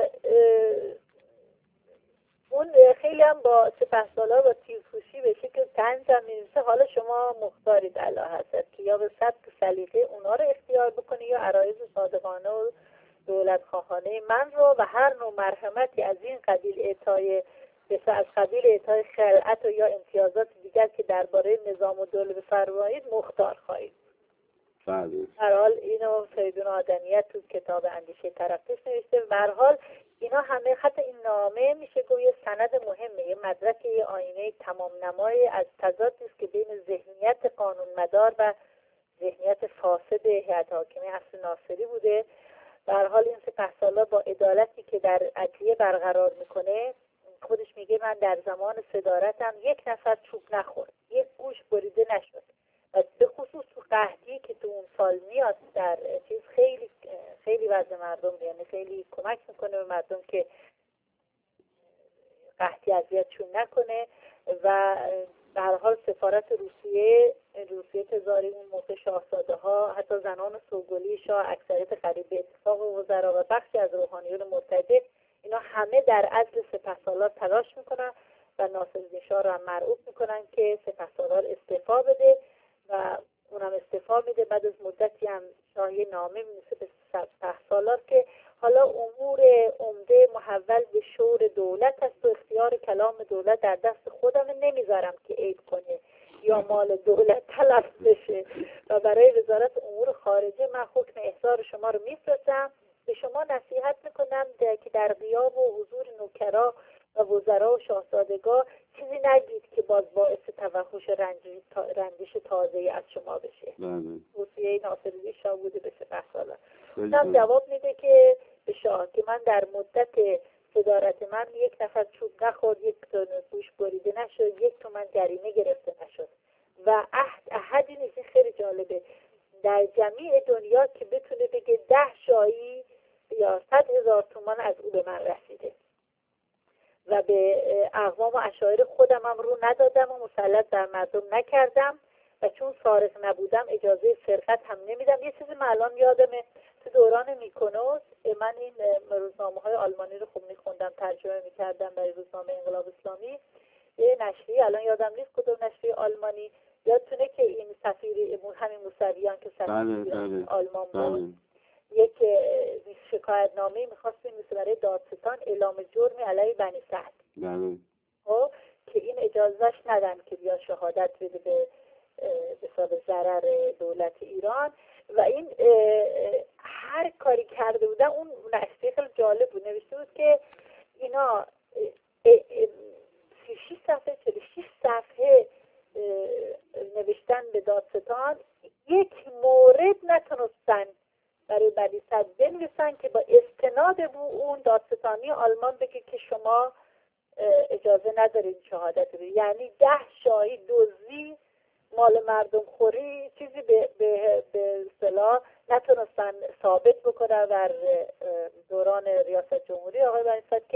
اون خیلی هم با سپهسالار با تیزهوشی به شکل طنز هم می‌نویسه حالا شما مختارید اعلی حضرت که یا به سبک سلیقه اونا رو اختیار بکنی یا عرایض صادقانه و دولت خواهانه من رو و هر نوع مرحمتی از این قبیل اعطای از قبیل اعطای خلعت و یا امتیازات دیگر که درباره نظام و دوله بفرمایید مختار خواهید. بله. هر حال اینو فریدون آدمیت تو کتاب اندیشه طرفکش نوشته. به هر حال اینا همه، حتی این نامه میشه گفت یه سند مهمه، یه مدرک، یه آینه تمام نمای از تضادی است که بین ذهنیت قانونمدار و ذهنیت فاسد هیئت حاکمه عصر ناصری بوده. به هر حال این سپهسالار با عدالتی که در عدلیه برقرار میکنه، خودش میگه من در زمان صدارتم یک نفر چوب نخورد، یک گوش بریده نشد. و به خصوص تو قحطی که تو اون سال میاد در چیز خیلی خیلی وضع مردم، یعنی خیلی کمک میکنه به مردم که قحطی اذیتشون نکنه. و به هر حال سفارت روسیه روسیه تزاری اون موقع شاهزاده ها، حتی زنان سوگلی شاه، اکثریت قریب به اتفاق وزرا و بخشی از روحانیون مرتجع، اینا همه در عزل سپهسالار تلاش میکنن و ناصرالدین شاه رو هم مرعوب میکنن که سپهسالار استعفا بده و اونم استعفا میده. بعد از مدتی هم شاه نامه می‌نویسه به سپهسالار که حالا امور عمده محول به شور دولت است و اختیار کلام دولت در دست خودم، نمیذارم که عیب کنه یا مال دولت تلف بشه و برای وزارت امور خارجه من حکم احضار شما رو میفرستم. به شما نصیحت میکنم که در غیاب و حضور نوکرا و وزرا و شاهزادگان چیزی نگید که باز باعث توحش رنجش تازه‌ای از شما بشه. توصیه ناصرالدین شاه بوده به سپهسالار. اونم جواب میده که به شاه که من در مدت صدارت من یک نفر چوب نخورد، یک تونه گوش بریده نشد، یک تومن جریمه گرفته نشد و عهد احدی نیست. خیلی جالبه در جمیع دنیا که بتونه بگه ده شایی یا صد هزار تومان از او به من رسیده و به اقوام و عشایر خودم هم رو ندادم و مسلط بر مردم نکردم و چون سارق نبودم اجازه سرقت هم نمیدم. یه چیزی من الان یادمه تو دوران میکنوس من این روزنامه های آلمانی رو خوب میخوندم، ترجمه میکردم برای روزنامه انقلاب اسلامی. یه نشریه الان یادم نیست کدوم نشریه آلمانی، یادتونه که این سفیر همین موسویان که سفیر بله، بله، آلمان بود بله. یک شکایت نامه میخواست بنویسه برای دادستان اعلام جرمی علیه بنی سعد. بله. خب که این اجازهش ندن که بیا شهادت بده به به ضرر دولت ایران و این هر کاری کرده بودن. اون نشریه خیلی جالب بود، نوشته بود که اینا سی و شش صفحه چهل و شش صفحه نوشتن به دادستان، یک مورد نتونستن برای بنی سعد بنویسن که با استناد به اون دادستانی آلمان بگه که شما اجازه ندارید شهادت بدید. یعنی ده شاهی دزدی، مال مردم خوری، چیزی به به به اصطلاح نتونستن ثابت بکنن در دوران ریاست جمهوری آقای بنی سعد که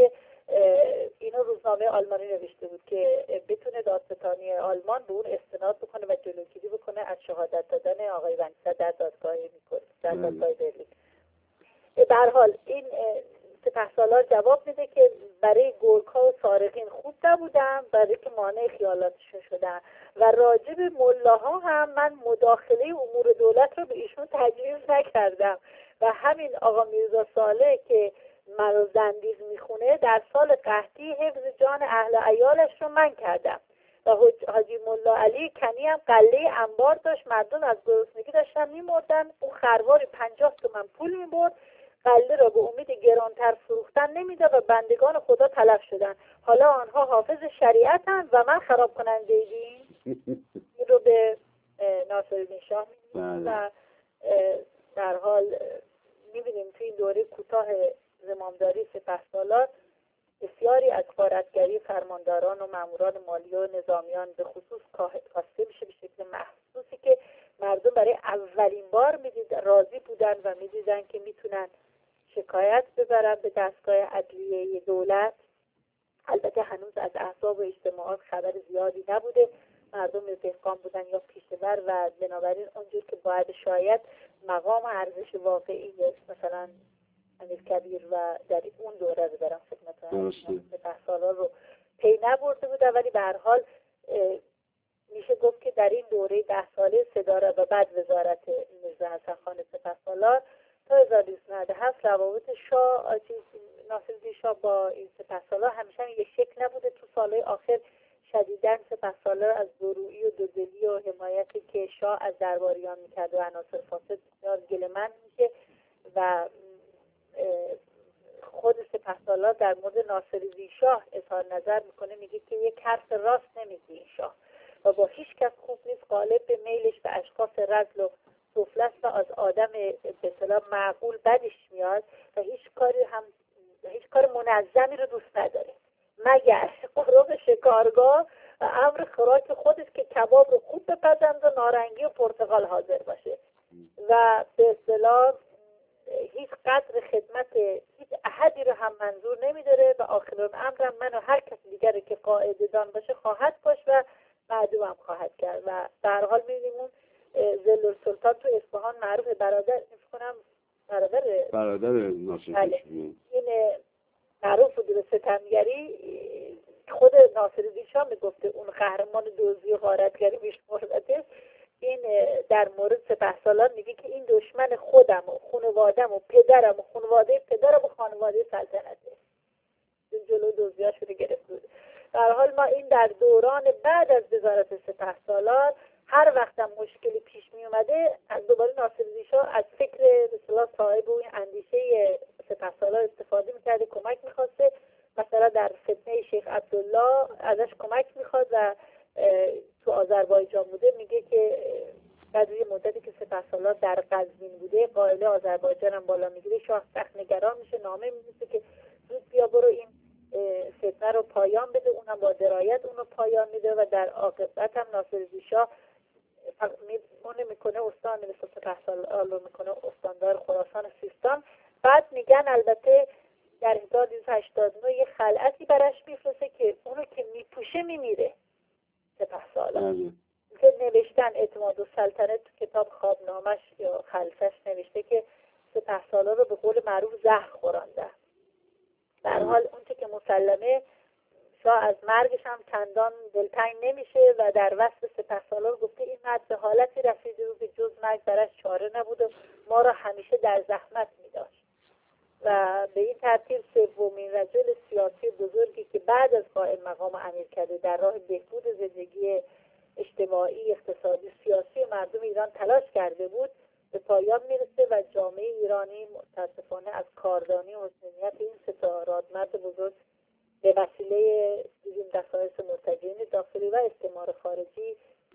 اینو روزنامه آلمانی نوشته بود که بتونه دادستانی آلمان به اون استناد بکنه و جلوگیری بکنه از شهادت دادن آقای ونیسا در دادگاه میکنه در دادگاه برلین. به هر حال این سپهسالار جواب میده که برای گورکا و سارقین خوب نبودم، برای که مانع خیالاتشون شدن و راجع به ملاها هم من مداخله امور دولت رو به ایشون تجویز نکردم و همین آقا میرزا صالح که منو زندیز میخونه در سال قحطی حفظ جان اهل عیالش رو من کردم و حاجی ملا علی کنی هم قله انبار داشت، مردم از گرسنگی داشتن میمردن، اون خرواری پنجاه تومن پول میبرد، قله را به امید گرانتر فروختن نمیداد و بندگان خدا تلف شدن، حالا آنها حافظ شریعتند و من خراب کننده دین. این رو به ناصرالدین شاه میگیم و در حال میبینیم توی این دوره کوتاه زمامداری سپهسالار بسیاری از غارتگری فرمانداران و ماموران مالی و نظامیان به خصوص کاسته میشه به شکل محسوسی که مردم برای اولین بار میدید راضی بودن و میدیدن که میتونن شکایت ببرن به دستگاه عدلیه دولت. البته هنوز از احزاب و اجتماعات خبر زیادی نبوده، مردم دهقان بودن یا پیشه‌ور و بنابراین اونجور که باید شاید مقام ارزش واقعی مثلا امیرکبیر و در اون دوره رو دارم خدمتتون سپهسالار رو پی نبرده بوده، ولی به هر حال میشه گفت که در این دوره ده ساله صدارت و بعد وزارت میرزا حسن خان سپهسالار تا هزار و دویست و نود و هفت روابط شاه ناصرالدین شاه با این سپهسالار همیشه یک شکل نبوده. تو سالهای آخر شدیداً سپهسالار از دورویی و دودلی و حمایتی که شاه از درباریان میکرد و عناصر فاسد بسیار گله‌مند میشه و خود سپهسالار در مورد ناصرالدین شاه اظهار نظر میکنه، میگه که یک حرف راست نمیگه این شاه و با هیچ کس خوب نیست، غالب به میلش به اشخاص رذل و سفله است و از آدم به اصطلاح معقول بدش میاد و هیچ کاری هم هیچ کار منظمی رو دوست نداره مگر قرب شکارگاه و امر خوراک خودش که کباب رو خوب بپزند و نارنگی و پرتقال حاضر باشه و به اصطلاح هیچ قدر خدمت هیچ احدی رو هم منظور نمیداره و آخرالامر من و هر کس دیگری که قاعده دان باشه خواهد باش و معدوم هم خواهد کرد و در حال می‌بینیم اون ذل سلطان تو اصفهان معروف برادر می‌کنم برادر برادر ناصرالدین این معروف بود به ستمگری، خود ناصرالدین شاه میگفته اون قهرمان دزدی و غارتگری میشمردتش. این در مورد سپهسالار میگه که این دشمن خودم و خانوادم و پدرم و خانواده پدرم و خانواده سلطنته، این جلو دزدیاشو رو گرفت بود. در حال ما این در دوران بعد از وزارت سپهسالار هر وقتم مشکلی پیش می اومده از دوباره ناصرالدین شاه از فکر به اصطلاح صاحب و اندیشه سپهسالار استفاده میکرده، کمک میخواسته، مثلا در فتنه شیخ عبدالله ازش کمک میخواد و تو آذربایجان بوده، میگه که بعد یه مدتی که سپهسالار در قزوین بوده قائله آذربایجان هم بالا میگیره، شاه سخت نگران میشه، نامه می‌نویسه که زود بیا برو این فتنه رو پایان بده، اونم با درایت اون رو پایان میده و در عاقبت هم ناصرالدین شاه اون میکنه استان مثل سپهسالار رو میکنه استاندار خراسان و سیستان. بعد میگن البته در هزار و دویست و هشتاد و نه یه خلعتی برش میفرسته که اونو که میپوشه میمیره سپهسالار. که نوشتن اعتماد السلطنه تو کتاب خوابنامش یا خلفش نوشته که سپهسالار رو به قول معروف زهر خورانده. در حال اون که مسلمه شاه از مرگش هم چندان دلتنگ نمیشه و در وصف سپهسالار گفته این مرد به حالتی رسیده بود که جز مرگ برش چاره نبود و ما را همیشه در زحمت میداشت و به این ترتیب سومین رجل سیاسی بزرگی که بعد از قائم مقام امیرکبیر در راه بهبود زندگی اجتماعی، اقتصادی، سیاسی مردم ایران تلاش کرده بود به پایان میرسه و جامعه ایرانی متاسفانه از کاردانی و حسنیت این ستارات مرد بزرگ به وسیله دیدیم دسایس مرتجعین داخلی و استعمار خارجی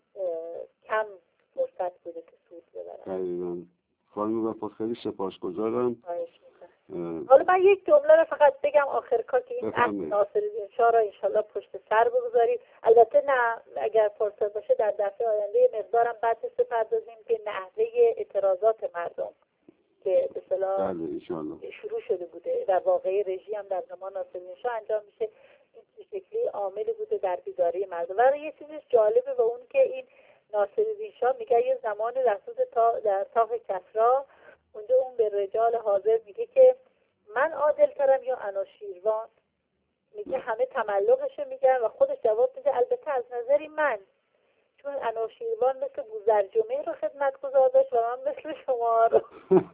کم فرصت بوده که سود ببرن. دقیقاً. خانم وفا خیلی سپاسگزارم. حالا من یک جمله رو فقط بگم آخر کار که این عهد ناصرالدین شاه را انشالله پشت سر بگذارید. البته نه اگر فرصت باشه در دفعه آینده مقدارم بعد بپردازیم که نحوه اعتراضات مردم که به اصطلاح انشالله شروع شده بوده و واقعی رژی هم در زمان ناصرالدین شاه انجام میشه. این شکلی عاملی بوده در بیداری مردم. و یه چیزش جالبه و اون که این ناصرالدین شاه میگه یه زمان رسول تا در تاق کسری، اونجا اون به رجال حاضر میگه که من عادل ترم یا انوشیروان؟ میگه همه تملقشو میگن و خودش جواب میده البته از نظری من، چون انوشیروان مثل بوزرجمه رو خدمتگزار داشت و من مثل شما رو.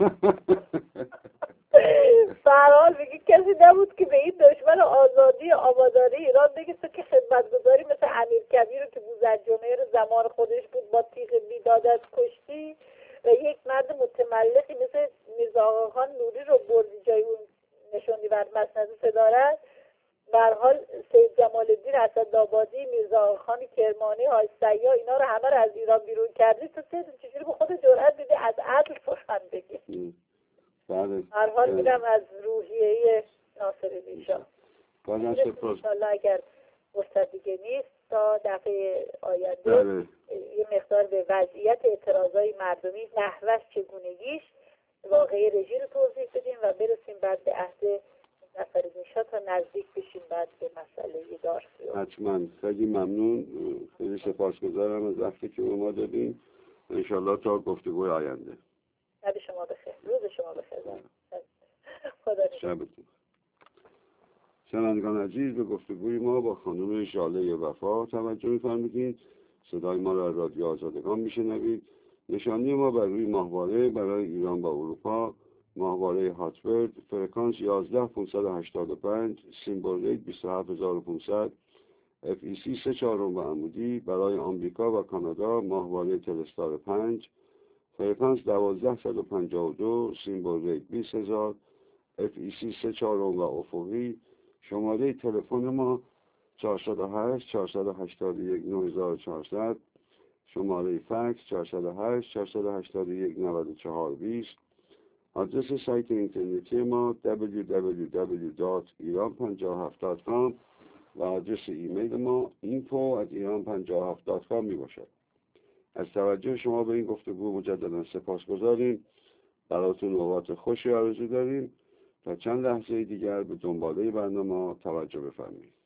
فرحال میگه کسی نبود که به این دشمن آزادی و آبادانی ایران بگه تو که خدمتگزاری مثل امیر کبیر رو که بوزرجمه رو زمان خودش بود با تیغ بیدادت کشتی و یک مرد متملقی مثل میرزا آقاخان نوری رو بردی جای اون نشوندی بر مسند صدارت. به هر حال سید جمال الدین اسدآبادی، میرزا آقاخان کرمانی، حاج سیا، اینا رو همه رو از ایران بیرون کردی، تو چجوری به خود جرأت میدی از عدل سخن بگی؟ بله. هر حال میدم از روحیه ناصرالدین شاه. انشالله اگر فرصت دیگه نیست تا دفعه آینده یه مقدار به وضعیت اعتراضای مردمی، نحوش چگونگیش، واقعی رژی رو توضیح بدیم و برسیم بعد به عهد ناصرالدین شاه تا نزدیک بشیم بعد به مسئله دارسی. حتما. خیلی ممنون، خیلی سپاسگزارم از وقتی که به ما دادین. انشالله تا گفتگوی آینده. شب شما بخیر، روز شما بخیر. خدا شبتون. شنوندگان عزیز، به گفتگوی ما با خانم ژاله وفا توجه می‌فرمایید. صدای ما را از رادیو آزادگان میشنوید. نشانی ما بر روی ماهواره برای ایران با اروپا، ماهواره هاتبرد، فرکانس یازده پانصد و هشتاد و پنج، سیمبل ریت بیست و هفت هزار و پانصد، اف ای سی سه چهارم و عمودی. برای آمریکا و کانادا ماهواره تلستار پنج، فرکانس دوازده صد و پنجاه و دو، سیمبل ریت بیست هزار، اف ای سی سه چهارم و افقی. شماره تلفن ما چهارصد و هشت چهارصد و هشتاد و یک نه هزار و چهارصد، شماره فکس چهارصد و هشت چهارصد و هشتاد و یک نود و چهار بیست. آدرس سایت اینترنتی ما دبلیو دبلیو دبلیو دات ایران پنجاه و هفت دات کام و آدرس ایمیل ما اینفو ات ایران پنجاه و هفت دات کام می باشد. از توجه شما به این گفتگو مجددا سپاسگزاریم. براتون اوقات خوشی آرزو داریم. تا چند لحظه دیگر به دنباله برنامه توجه بفرمایید.